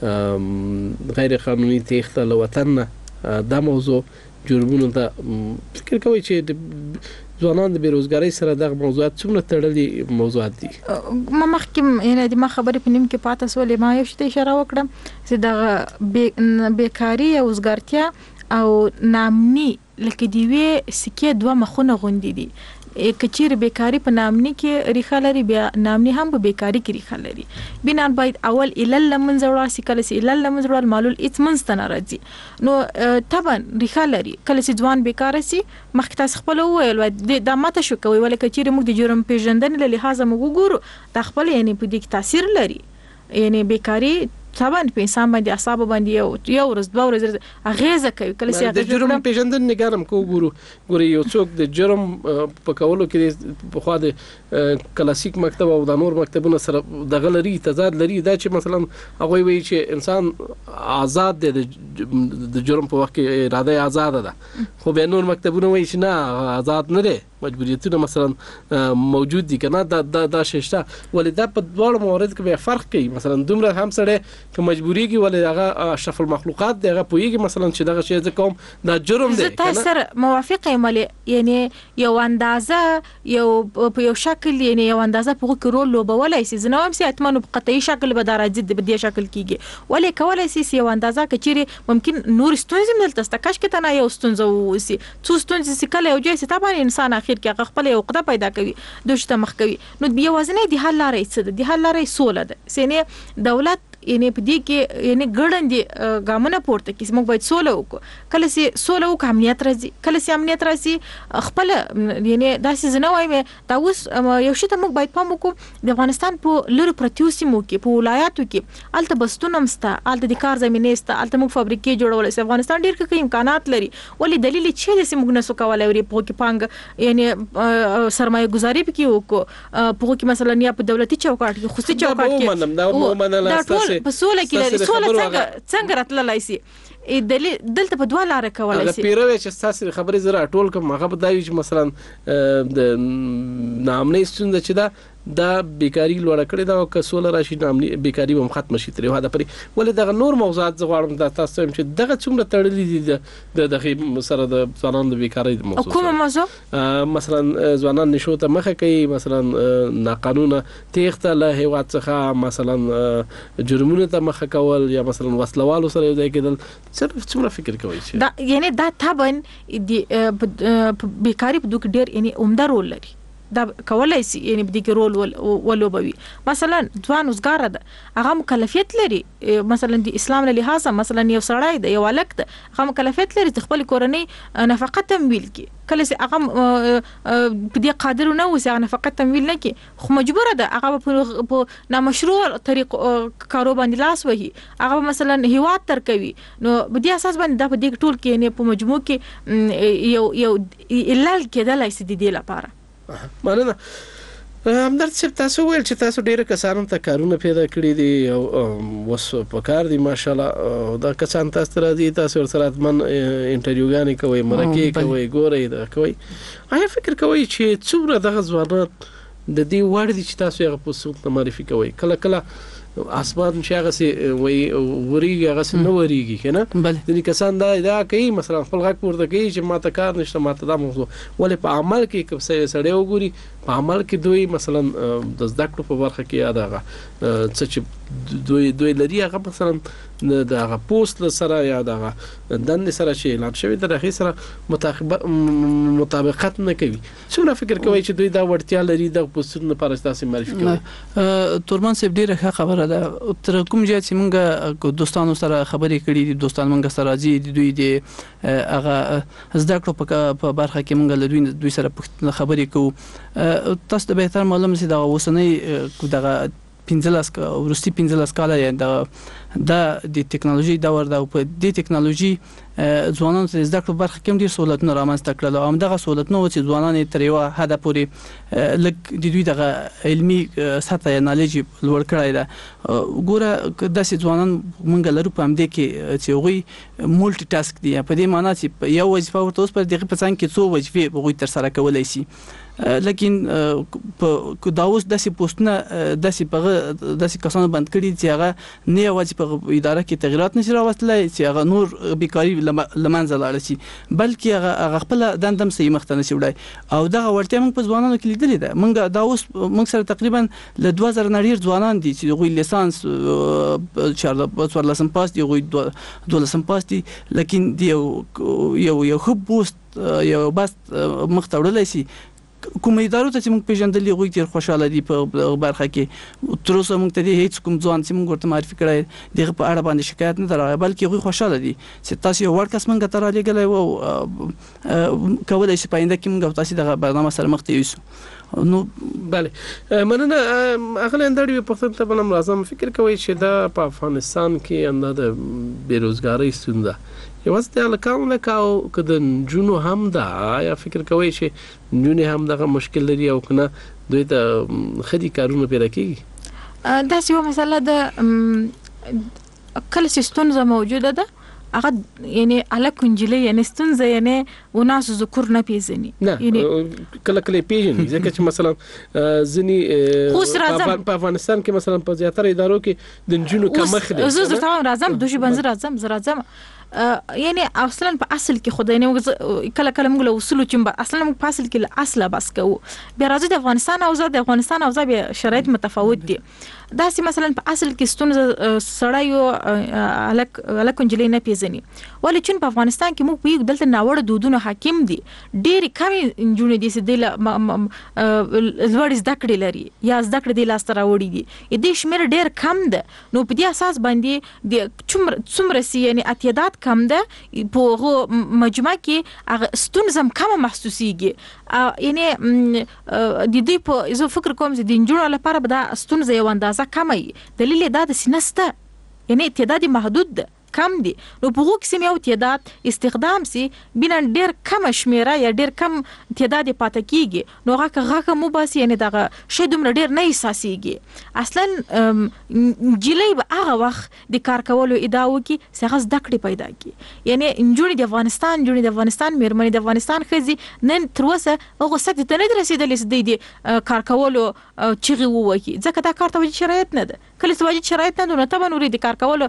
غیر قانوني تېښته له وطن نه دا موضوع جرمونو ته فکر کوي چې د ځوانان د بیروزګاری سره د موضوعات څومره تړلي موضوعات دي ما مخکې یعنی د ما خبرې په نیم کې پاتې سولې ما یو شته اشاره وکړم چې د بیکاری او وزګارتیا او نامني لکه دی وی سکه دوه مخونه غوندي دي کچیر بیکاری په نامني کې ریخه لري بیا نامني هم په بیکاری کې ریخه لري بنان باید اول الل لمن زړه سي کله سي الل لمن زړه معلول اتمنست نه راځي نو طبعا ریخه لري کله سي ځوان بیکار سي مخکې تاسو خپل ویل دا ماته شو کوي ولکه چیرې موږ د جرم پیژندنې له لحاظه موږ ګورو دا خپل یعنی په دې تاثیر لري یعنی بیکاری طبعا په انسان باندې اعصاب باندې یو ورځ دوه ورځې اغیزه کوي کله چې د جرم پیژندنې نګارم کو ګورو یو څوک د جرم په کولو کې په خوا د کلاسیک مکتب او د نور مکتبونو سره د غلري تضاد لري دا چې مثلا هغه وایي چې انسان آزاد دی د جرم په وخت کې اراده آزاد ده خو به نور مکتبونه وایي چې نه آزاد نه دی مجبوریتونه مثلا موجود دي کنه دا ششته ولې دا په دواړو موارد کې به فرق کوي مثلا دومره هم سره که مجبوریږي ولې هغه اشرف المخلوقات دغه پویږي مثلا چې دغه شی کوم دا جرم دی کنه زه سره موافقه یم یعنی یو اندازه یو په یو شکل یعنی یو اندازه په کې رول لوبولای شي زنه هم سي اتمنو په قطعي شکل به درجه د دې شکل کیږي ولې کولای شي یو اندازه کچېری ممکن نور ستونزې ملته ستکاش کې تنه یو ستونزه وسی څو ستونزې سکله یو ځای ستابه انسان اخر کې خپل یو قطه پیدا کوي دوشته مخ کوي نو بیا وزنه دی حل لارې څه دی حل لارې سوله ده سینه دولت یعنی په دې کې یعنی ګړندې ګامونه پورته کیږي موږ باید سوله وکړو کله چې سوله وکړو امنیت راځي کله چې امنیت راځي خپل یعنی داسې زنه وایم دا اوس یو شی ته موږ باید پام وکړو د افغانستان په لوري پرتیوسیمو کې په ولایاتو کې الته بستونم ستا الته د کار زمینه ستا الته موږ فابریکې جوړول سي افغانستان ډیر کې امکانات لري ولې دلیل چې د موږ نسو کولای وري په کې پانګ یعنی سرمایه گذاري پکې وکړو په کې مثلا یا په دولتي چوکاټ کې خصوصي چوکاټ کې په سوله کې لري سوله څنګه راتللای شي دلته په دوه لار کولای شي پیروي چې تاسو خبرې زره ټول کوم هغه بدایي چې مثلا د نامنې ستونزه چې دا بیکاری لوړه کړې دا او کسول راشي نامني بیکاری هم ختم شي تر یو حد پرې ولې دغه نور موضوعات زغړم د تاسو هم چې دغه څومره تړلې دي دغه سره د ځوانانو د بیکاری د موضوع کوم موضوع مثلا ځوانان نشو ته مخه کوي مثلا ناقانونه تیښته له هیواد څخه مثلا جرمونه ته مخه کول یا مثلا وسلوالو سره یو ځای کېدل څومره فکر کوي چې دا یعنی دا تابن بیکاری په دوه ډیر یعنی عمده رول لري دا کولای شي یعنی بدی کې رول ولوبوي مثلا ځوان وزګار ده هغه مکلفیت لري مثلا د اسلام له لحاظه مثلا یو سړی د یو الک ده هغه مکلفیت لري خپل کورنۍ نفقه تمویل کی کله چې هغه په دې قادر نه وي چې نفقه تمویل نه کی خو مجبور ده هغه په نامشروع طریق کارو باندې لاس وهي هغه مثلا هیواد تر کوي نو په دې اساس باندې د دې ټول کې نه په مجموع کې یو علل کېدلای شي د دې لپاره مننه همدرد صاحب تاسو ویل چې تاسو ډیره کسانو ته کارونه پیدا کړی دي او وس په کار دي ماشاالله دا کسان تاسو راځي تاسو سره من انټرویوګانې کوي مرکه کوي ګوري دا کوي آیا فکر کوي چې څومره دغه ځوانات د دې وړ دي چې تاسو هغه په څو معرفي کوي کله کله اسباب چې هغه سي وي وريږي هغه سي نو وريږي کنه ځینې کسان دا کوي مثلا خپل غږ پورته کوي چې ماته کار نشته ماته دا موضوع ولې په عمل کې کوم سړی وګوري په عمل کې دوی مثلا د زده کړو په برخه کې یادغه څه چې دوی لري هغه مثلا د هغه پوسټ سره یا دغه دند سره چې اعلان شوی د راخي سره مطابقت نه کوي څومره فکر کوي چې دوی دا وړتیا لري د پوسټونو لپاره تاسو معرفي کوي تورمان صاحب ډیره خبره ده تر کوم ځای چې موږ دوستانو سره خبرې کړې دي دوستان موږ سره راځي دوی د هغه زده کړو په برخه کې موږ دوی سره خبرې کوو تاسو د بهتر معلومه سي د وسنۍ دغه 15 ورستي 15 کاله د ټکنالوژي دور دا په دې ټکنالوژي ځوانانو ته زده کړو برخه کې ډیر سہولتونه رامنځته کړل او دغه سہولتونه چې ځوانان تر یو حد پورې لګ د دوی دغه علمي سطح نالج لوړ کړی دا ګوره د ځوانان مونږ لرو په همدې کې چې هغه مولټي ټاسک دي په دې معنی چې یو وظیفه ورته اوس پر دغه پسان کې څو وظیفې هغه تر سره کولای شي لیکن په داوس داسې پوسټونه داسې کسانو بند کړي چې هغه نه یوازې په اداره کې تغیرات نشي راوستلای چې هغه نور بیکاری لمنځه لاړ شي بلکې هغه خپل دندم صحیح مختنه شي وړي او دغه ورته موږ په ځوانانو کې لیدل دي موږ داوس موږ سره تقریبا ل 2000 نړیر ځوانان دي چې غوي لیسانس 14 پاس دي غوي 12 پاس دي لیکن دی یو خو پوسټ یو بس مختوړلای شي کوم ادارو ته چې موږ پیژندلې غوي تیر خوشاله دي په برخه کې تر اوسه موږ ته هیڅ کوم ځوان چې موږ ورته معرفي کړی دغه په اړه باندې شکایت نه درغلی بلکې غوي خوشاله دي چې تاسو یو ورکس موږ ته را لګلای وو کولای شي پاینده کې موږ تاسو دغه برنامه سره مخ ته یوسو نو bale مننه اغله اندړي په فتره باندې لازم فکر کوي چې دا په افغانستان کې انده بیروزګاری ستونزه یوازې د الکانو لکاو کده جنو هم دا یا فکر کوي چې جنو هم دغه مشکل لري او کنه دوی ته خدي کارونه پیدا کیږي دا یو مسله ده کله چې ستونزه موجوده ده هغه یعنی الکونجلی یعنی ستونزه یعنی وناس ذکر نه پیژني یعنی کله پیژني ځکه چې مثلا ځنی په افغانستان کې مثلا په زیاتره ادارو کې د نجونو کمښت دی زه راځم دوشي بنځ راځم یعنی اصلا په اصل کې خدای نه کله موږ له اصول چې اصلا موږ په اصل کې اصله بس کوو بیا راځي د افغانستان او زه شرایط متفاوت دي دا سي مثلا په اصل کې ستونزه سړیو الکونجلی نه پیژني ولې چې په افغانستان کې موږ په دلته ناوړه دودونو حاکم دي ډېری کمی جوړې دي چې د لوړ زده کړې لري یا زده کړې د لاس راوړي دي دې شمیر ډېر کم ده نو په دې اساس باندې د څومره سي یعنی اتیادات کم ده په مجموعه کې ستونزه کم محسوسيږي یعنی د دې په زه فکر کوم چې د انجونو لپاره به دا ستونزه یو اندازه کمه دلیل دا د سینسته یعنی تعداد محدود ده کم دي نو په هغه کې یو تعداد استخدام سي بنا ډیر کم شمیره یا ډیر کم تعداد پاتې کیږي نو هغه مو باسي یعنی دغه شی دومره ډیر نه احساسيږي اصلا جلی به هغه وخت د کار کولو ادعاو کې څنګه زده کړې پیدا کی یعنی انجونی د افغانستان مېرمنې د افغانستان خزي نن تر اوسه هغه ست ته نه رسیدلې د کار کولو چغي ووکی ځکه دا کار ته شرایط نه ده کله چې شرایط نه ده ته نورې د کار کولو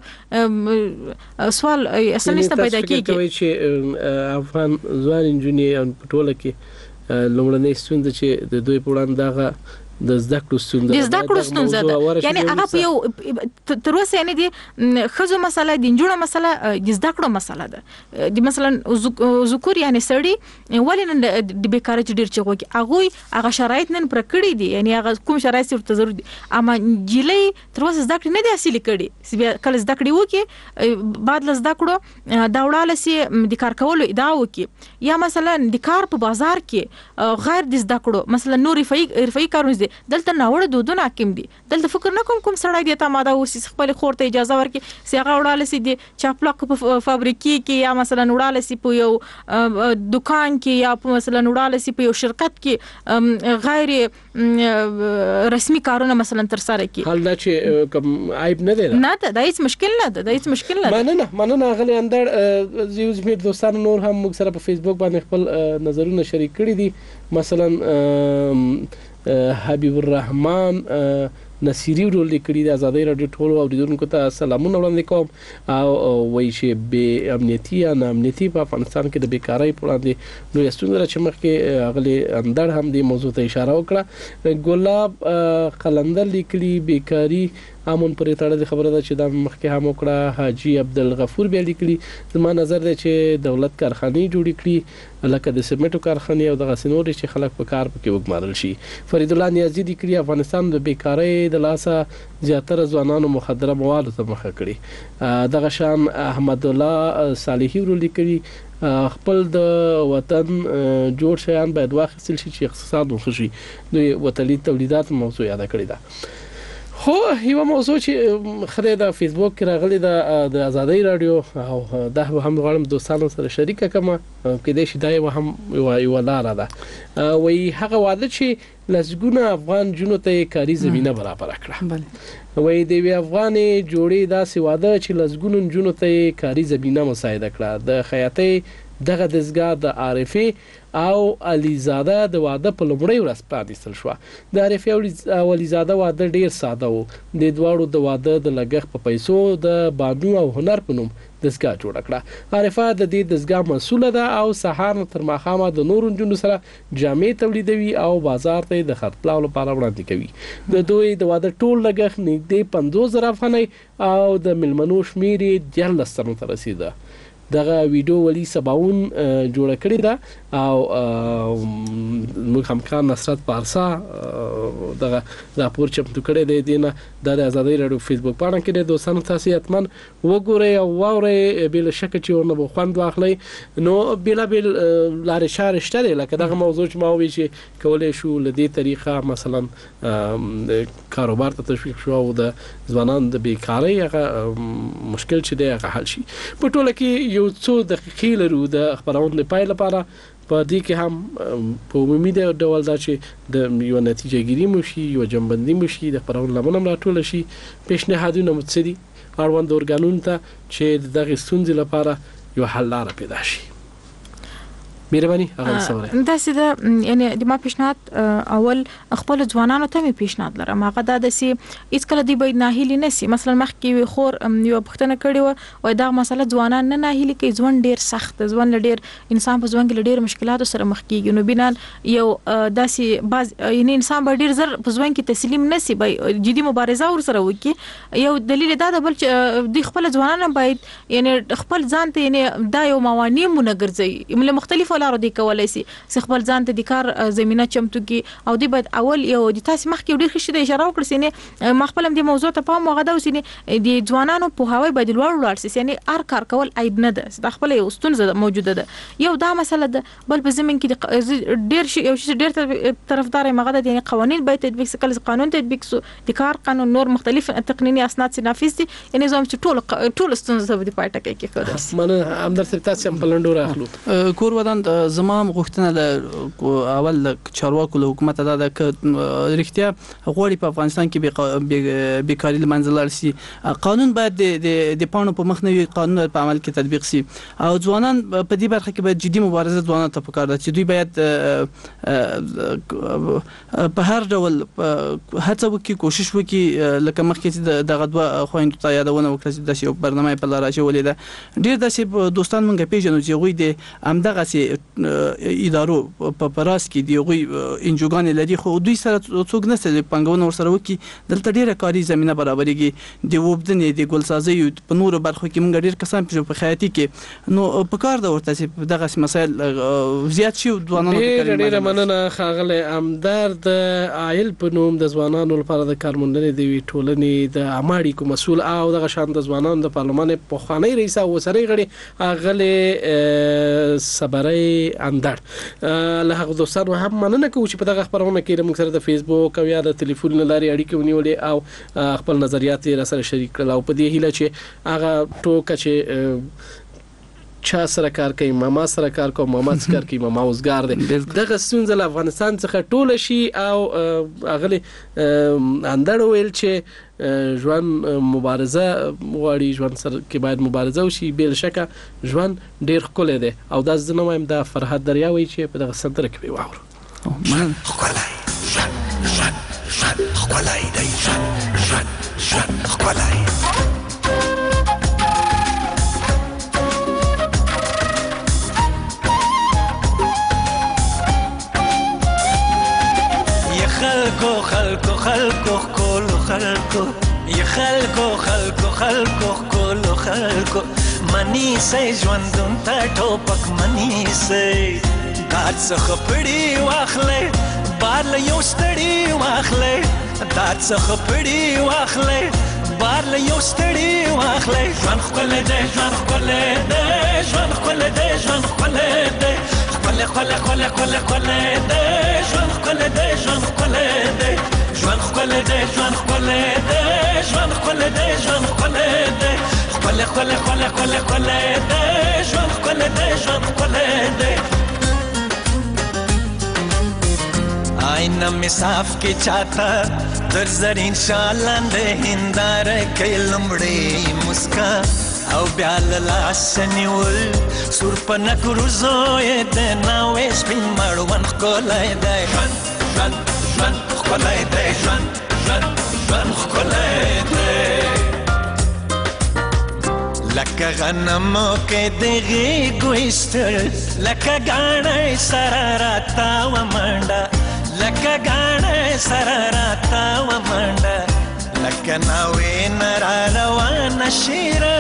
سوال اصلا نشته پیدا کیږي کوي چې افغان ځوان انجینر په ټوله کې لومړنۍ ستونزه چې د دوی په وړاندې دغه د زده کړو ستونزه ده یعنی هغه په یو تر اوسه یعنی د خزو مسله د انجونو مسله د زده کړو مسله ده د مثلا ذکر یعنی سړی ولې د بیکاره چې ډیر چغوي هغه شرایط نن پر کړی دي یعنی هغه کوم شرایط ورته ضروري دي اما جلی تر اوسه زده کړې نه دي حاصل کړي کله زده کړې وکي بعد له زده کړو دا وړاله سي د کار کولو ادعا وکي یا مثلا د کار په بازار کې غیر د زده کړو مثلا نور رفعي کارونه دلته ناوړه دودونه حاکم دي دلته فکر نه کوم سړی دی ته ماده اوسې خپل خور ته اجازه ورکړي چې هغه وړاله سي دي چاپلاک په فابریکي کې یا مثلا وړاله سي په یو دکان کې یا په مثلا وړاله سي په یو شرکت کې غیر رسمي کارونه مثلا تر سره کوي حال دا چې کوم عیب نه دی نه دا هیڅ مشکل نه مننه غلي اندر زیوز مې دوستانو نور هم موږ سره په فیسبوک باندې خپل نظرونه شریک کړي دي مثلا حبیب الرحمن نصيري ورول لیکلي د آزادۍ رادیو ټولو اوریدونکو ته سلامونه وړاندې کوم او وایي چې بې امنیتي یا ناامنیتي په افغانستان کې د بیکارۍ په وړاندې نو ستونزه چې مخکې غلي اندر هم د موضوع ته اشاره وکړه ګلاب قلندر لیکلي بیکاری امون پرې تړلې خبره ده چې د مخکې هم وکړه حاجی عبدالغفور بیا لیکلي زما نظر دی چې دولت کارخانې جوړې کړي لکه د سیمنټو کارخانې او د غسنوري چې خلک په کار پکې وګمارل شي فرید الله نیازی لیکلي افغانستان د بیکارۍ د لاسه زیاتره ځوانانو مخدره مواد ته مخه کړي دغه شان احمد الله صالحی ورو لیکلي خپل د وطن جوړ شیان باید واخیستل شي چې اقتصاد وخشي دوی وطني تولیدات موضوع یاد کړی ده خو یو موضوع چې خره د فیسبوک کې راغلی د آزادۍ رادیو او د هم غواړم دوستانو سره شریک کړم کې د شیدای و هم یو لار ده وای هغه واده چې لسګونه افغان جنو ته کاری زمينه برابر کړه وای د وی افغان جوړې داسې واده چې لسګونه جنو ته کاری زمينه مساعده کړه د خیاطۍ دغه دزګاه د عارفي او علیزاده د واده په لومړی ورځ پاتې شو د عارفي او علیزاده واده ډیر ساده وو د دواړو د واده د لګښت په پیسو د بانو او هنر په نوم دزګاه جوړ کړه عارفه د دې دزګاه مسوله ده او سهار تر ماښامه د نورو جنو سره جامې تولیدوي او بازار ته د خرڅلاو لپاره وړاندې کوي د دوی د واده ټول لګښت نږدې 50,000 افغانۍ او د ملمنو شمیر 13 ته رسیده دغه ویډیو ولی سباون جوړ کړی دا او موږ همکار نصرت پارسا دغه راپور چمتو کړی دی دینه د آزادۍ رادیو فیسبوک باندې کې د دوستانو تاسو اتمن وګورئ او واورئ بل شک چې ورنه خوند واخلئ نو بل لارې شار شته لکه دغه موضوع چې ما وی چې کولای شو لدی طریقه مثلا کاروبار ته تشویق شو او د ځوانان د بیکاری هغه مشکل چې دی هغه حل شي په ټوله کې یو څو دقیقې لرو د خبرونو لپاره په دې کې هم په عمومي ډول دا چې د یو نتیجه ګیری مو شي یو جنبندي مو شي د خبرونو لمنه راټول شي پیشنهادونه متصدي اړوند ارګانونو ته چې دغه ستونزې لپاره یو حل لاره پیدا شي. مهرباني هغه سوره دا سیده یعنی د ما پیشنهاد اول خپل ځوانانو ته می پیشنهاد لرم هغه دا د سي هیڅ کله دی باید ناهیلی نسی. مثلا مخکې خور یو پښتنه کړي و دا مسله ځوانان نه ناهیلی کوي. ځوان ډیر سخت ځوان ډیر انسان په ځوان کې ډیر مشکلات سره مخ کیږي نو بنان یو داسي باز یعنی انسان به ډیر زر په ځوان کې تسلیم نسی به جدي مبارزه ور سره وکي. یو دلیل دا د بل د خپل ځوانانو باید یعنی خپل ځان ته یعنی دا یو موانع مونږ ګرځي مختلف لارو دی کولای شي خپل ځان ته د کار زمينه چمتو کی او دی باید اول یو د تاسو مخکې ډیر خښته اشاره وکړئ سینه مخبلم د موضوع ته پام وغدا وسینه د ځوانانو په هواي باید لوړ شي یعنی ار کار کول عیب نه ده. د خپل یو ستونزه موجوده ده یو دا مسله ده بل په زمين کې ډیر شي یو شي ډیر طرفدار مغه ده یعنی قوانين باید تطبیق سي کله قانون تطبیق سو د کار قانون نور مختلف تقنینی اسناد نافذ دي یعنی زوم چې ټول ستونزه د پټه کې کېږي. من همدر تاسو هم بلندور اخلو کور ودان زما غوښتنه له اول چارواکو له حکومت دا د رښتیا غوړي په افغانستان کې بیکاری لمنځلار سي. قانون باید د پانو په مخ نه قانون په عمل کې تطبیق سي او ځوانان په دې برخه کې باید جدي مبارزه ځوانان ته پکار ده چې دوی باید په هر ډول هڅه وکړي کوشش وکړي لکه مخکې دغه دوه خويندو ته یادونه وکړه چې د یو برنامه په لار راځولې ده. ډیر داسې دوستان مونږ پیژنو چې غوي د امدغه سي ادارو په پراس کې دی غوي انجوګان لري خو دوی سره څوک نه سره پنګونه ور سره وکي دلته ډیره کاری زمينه برابرېږي د وبدنې د ګلسازي په نور برخو کې مونږ ډیر کسان په خیاطي کې نو په کار دا ورته چې دغه مسایل زیات شي ځوانانو ته ډیره مننه خاغله امدار د عائل په نوم د ځوانانو لپاره د کارموندنې د ټولنې د اماړي کو مسول او دغه شان د ځوانانو د پارلمان په خوانی رئیس او سره غړي اغله صبري اندر له هغه دوستانو هم مننه کوم چې په دغه خبرونه کې موږ سره د فیسبوک او یا د ټلیفون لاري اړیکې ونیولې او خپل نظریات را سره شریک کړل او په دې هیله چې هغه ټوکه چې چا سره کار کوي ماما سره کار کوي ماما سره کار کوي ماما اوسګار دي دغه ستونزه له افغانستان څخه ټول شي او اغلی اندړ ویل چې ژوند مبارزه غواړي ژوند سره کې باید مبارزه وشي بل شکه ژوند ډیر ښکلی دی او دا زنه وایم د فرحت دریاوي چې په دغه سندره کې وي واورو ژوند ښکلی ژوند ښکلی دی ژوند ښکلی خلکو کولو خلکو یا خلکو کولو خلکو منی سي ژوندون ته ټوپک منی سي دات څخه پړی واخلې بار له یو ستړي واخلې دات څخه پړی واخلې بار له یو ستړي واخلې ژوند خپل دې ژوند خپل دې ژوند خپل دې ژوند خپل دې خپل دې ژوند خپل دې ژوند خپل دې ژوند خپل دې ژوند خپل دې ژوند خپل دې ژوند خپل دې خپل دې ژوند خپل دې ژوند خپل دې آئینه می صاف کې چاته در زرین شالان دې هندار کې لمړې مسکا او بیا لاس نیول سور په نګرو زوی دې ناوې سپین مړوند کولای دې ژوند خپلای دی ژوند خپلای دی لکه غنمو کې دغه ګوستر لکه غاڼې سره راتا و منډه لکه غاڼې سره راتا و منډه لکه ناوې نرا روان شیرا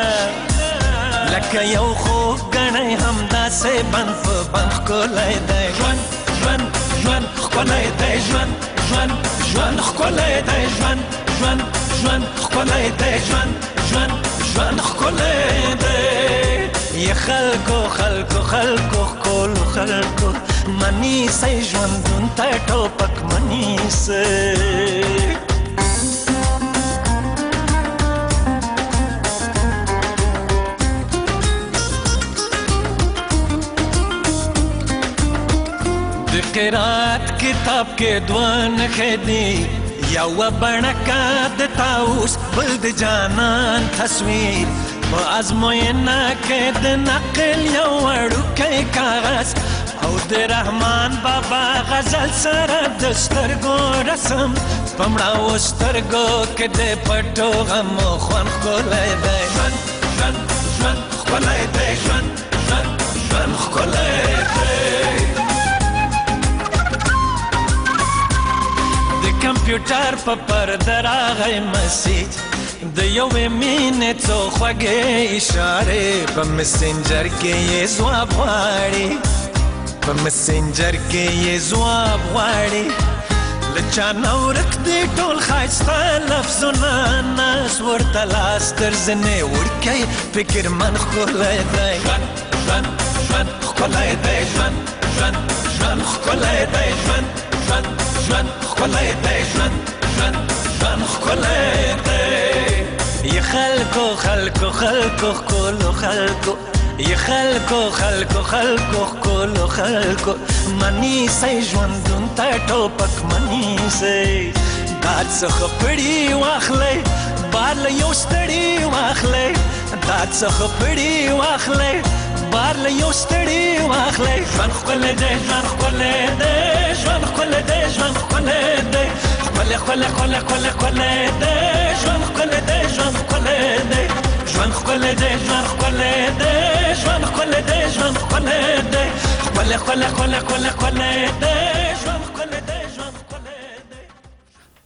لکه یو خو غاڼې همدا سه بند په بند کولای دی ژوند خپلای دی ژوند خپلای دی ژوند خپلای دی ژوند خپلای دی یا خلکو کولو خلکو منی سي ژوندون ته ټوپک منی سي قرات کتاب کې دوان خدي یو بڼکه د تاوس بل د جانان تصویر په ازموینه کې د نقل یو وړوکی کاغذ او د رحمان بابا غزل سره د سترګو رسم په مړاوو سترګو کې د پټو غمو خوند ښکلی دی ژوند ژوند ژوند ښکلی دی ژوند ژوند ژوند ښکلی دی د کمپیوټر په پرده راغی مسیج د یوې مینې څو خوږې اشارې په مسنجر کې یې ځواب غواړي په مسنجر کې یې ځواب غواړي له چا نه ورک دي ټول ښایسته لفظونه ناز ورته لاس تر زنې وړکی فکرمن ښکلی دی ژوند ژوند ژوند ښکلی دی ژوند ژوند ژوند ښکلی دی ژوند ژوند ژوند ښکلی دی ژوند ژوند ژوند ښکلی دی ی خلکو خلکو خلکو ښکلو خلکو ی خلکو خلکو خلکو ښکلو خلکو منیسئ ژوندون ته ټوپک منیسئ دا څخه پړي واخلئ بار له یو ستړي واخلئ دا څخه پړي واخلئ بار له یو ستړي واخلئ ژوند ښکلی دی ژوند ښکلی دی ژوند ښکلی دی ژوند ښکلی دی ښکلی ښکلی ښکلی ښکلی ښکلی دی ژوند ښکلی دی ژوند ښکلی دی ژوند ښکلی دی ژوند ښکلی دی ژوند ښکلی دی ژوند ښکلی دی ښکلی ښکلی ښکلی ښکلی ښکلی دی ژوند ښکلی دی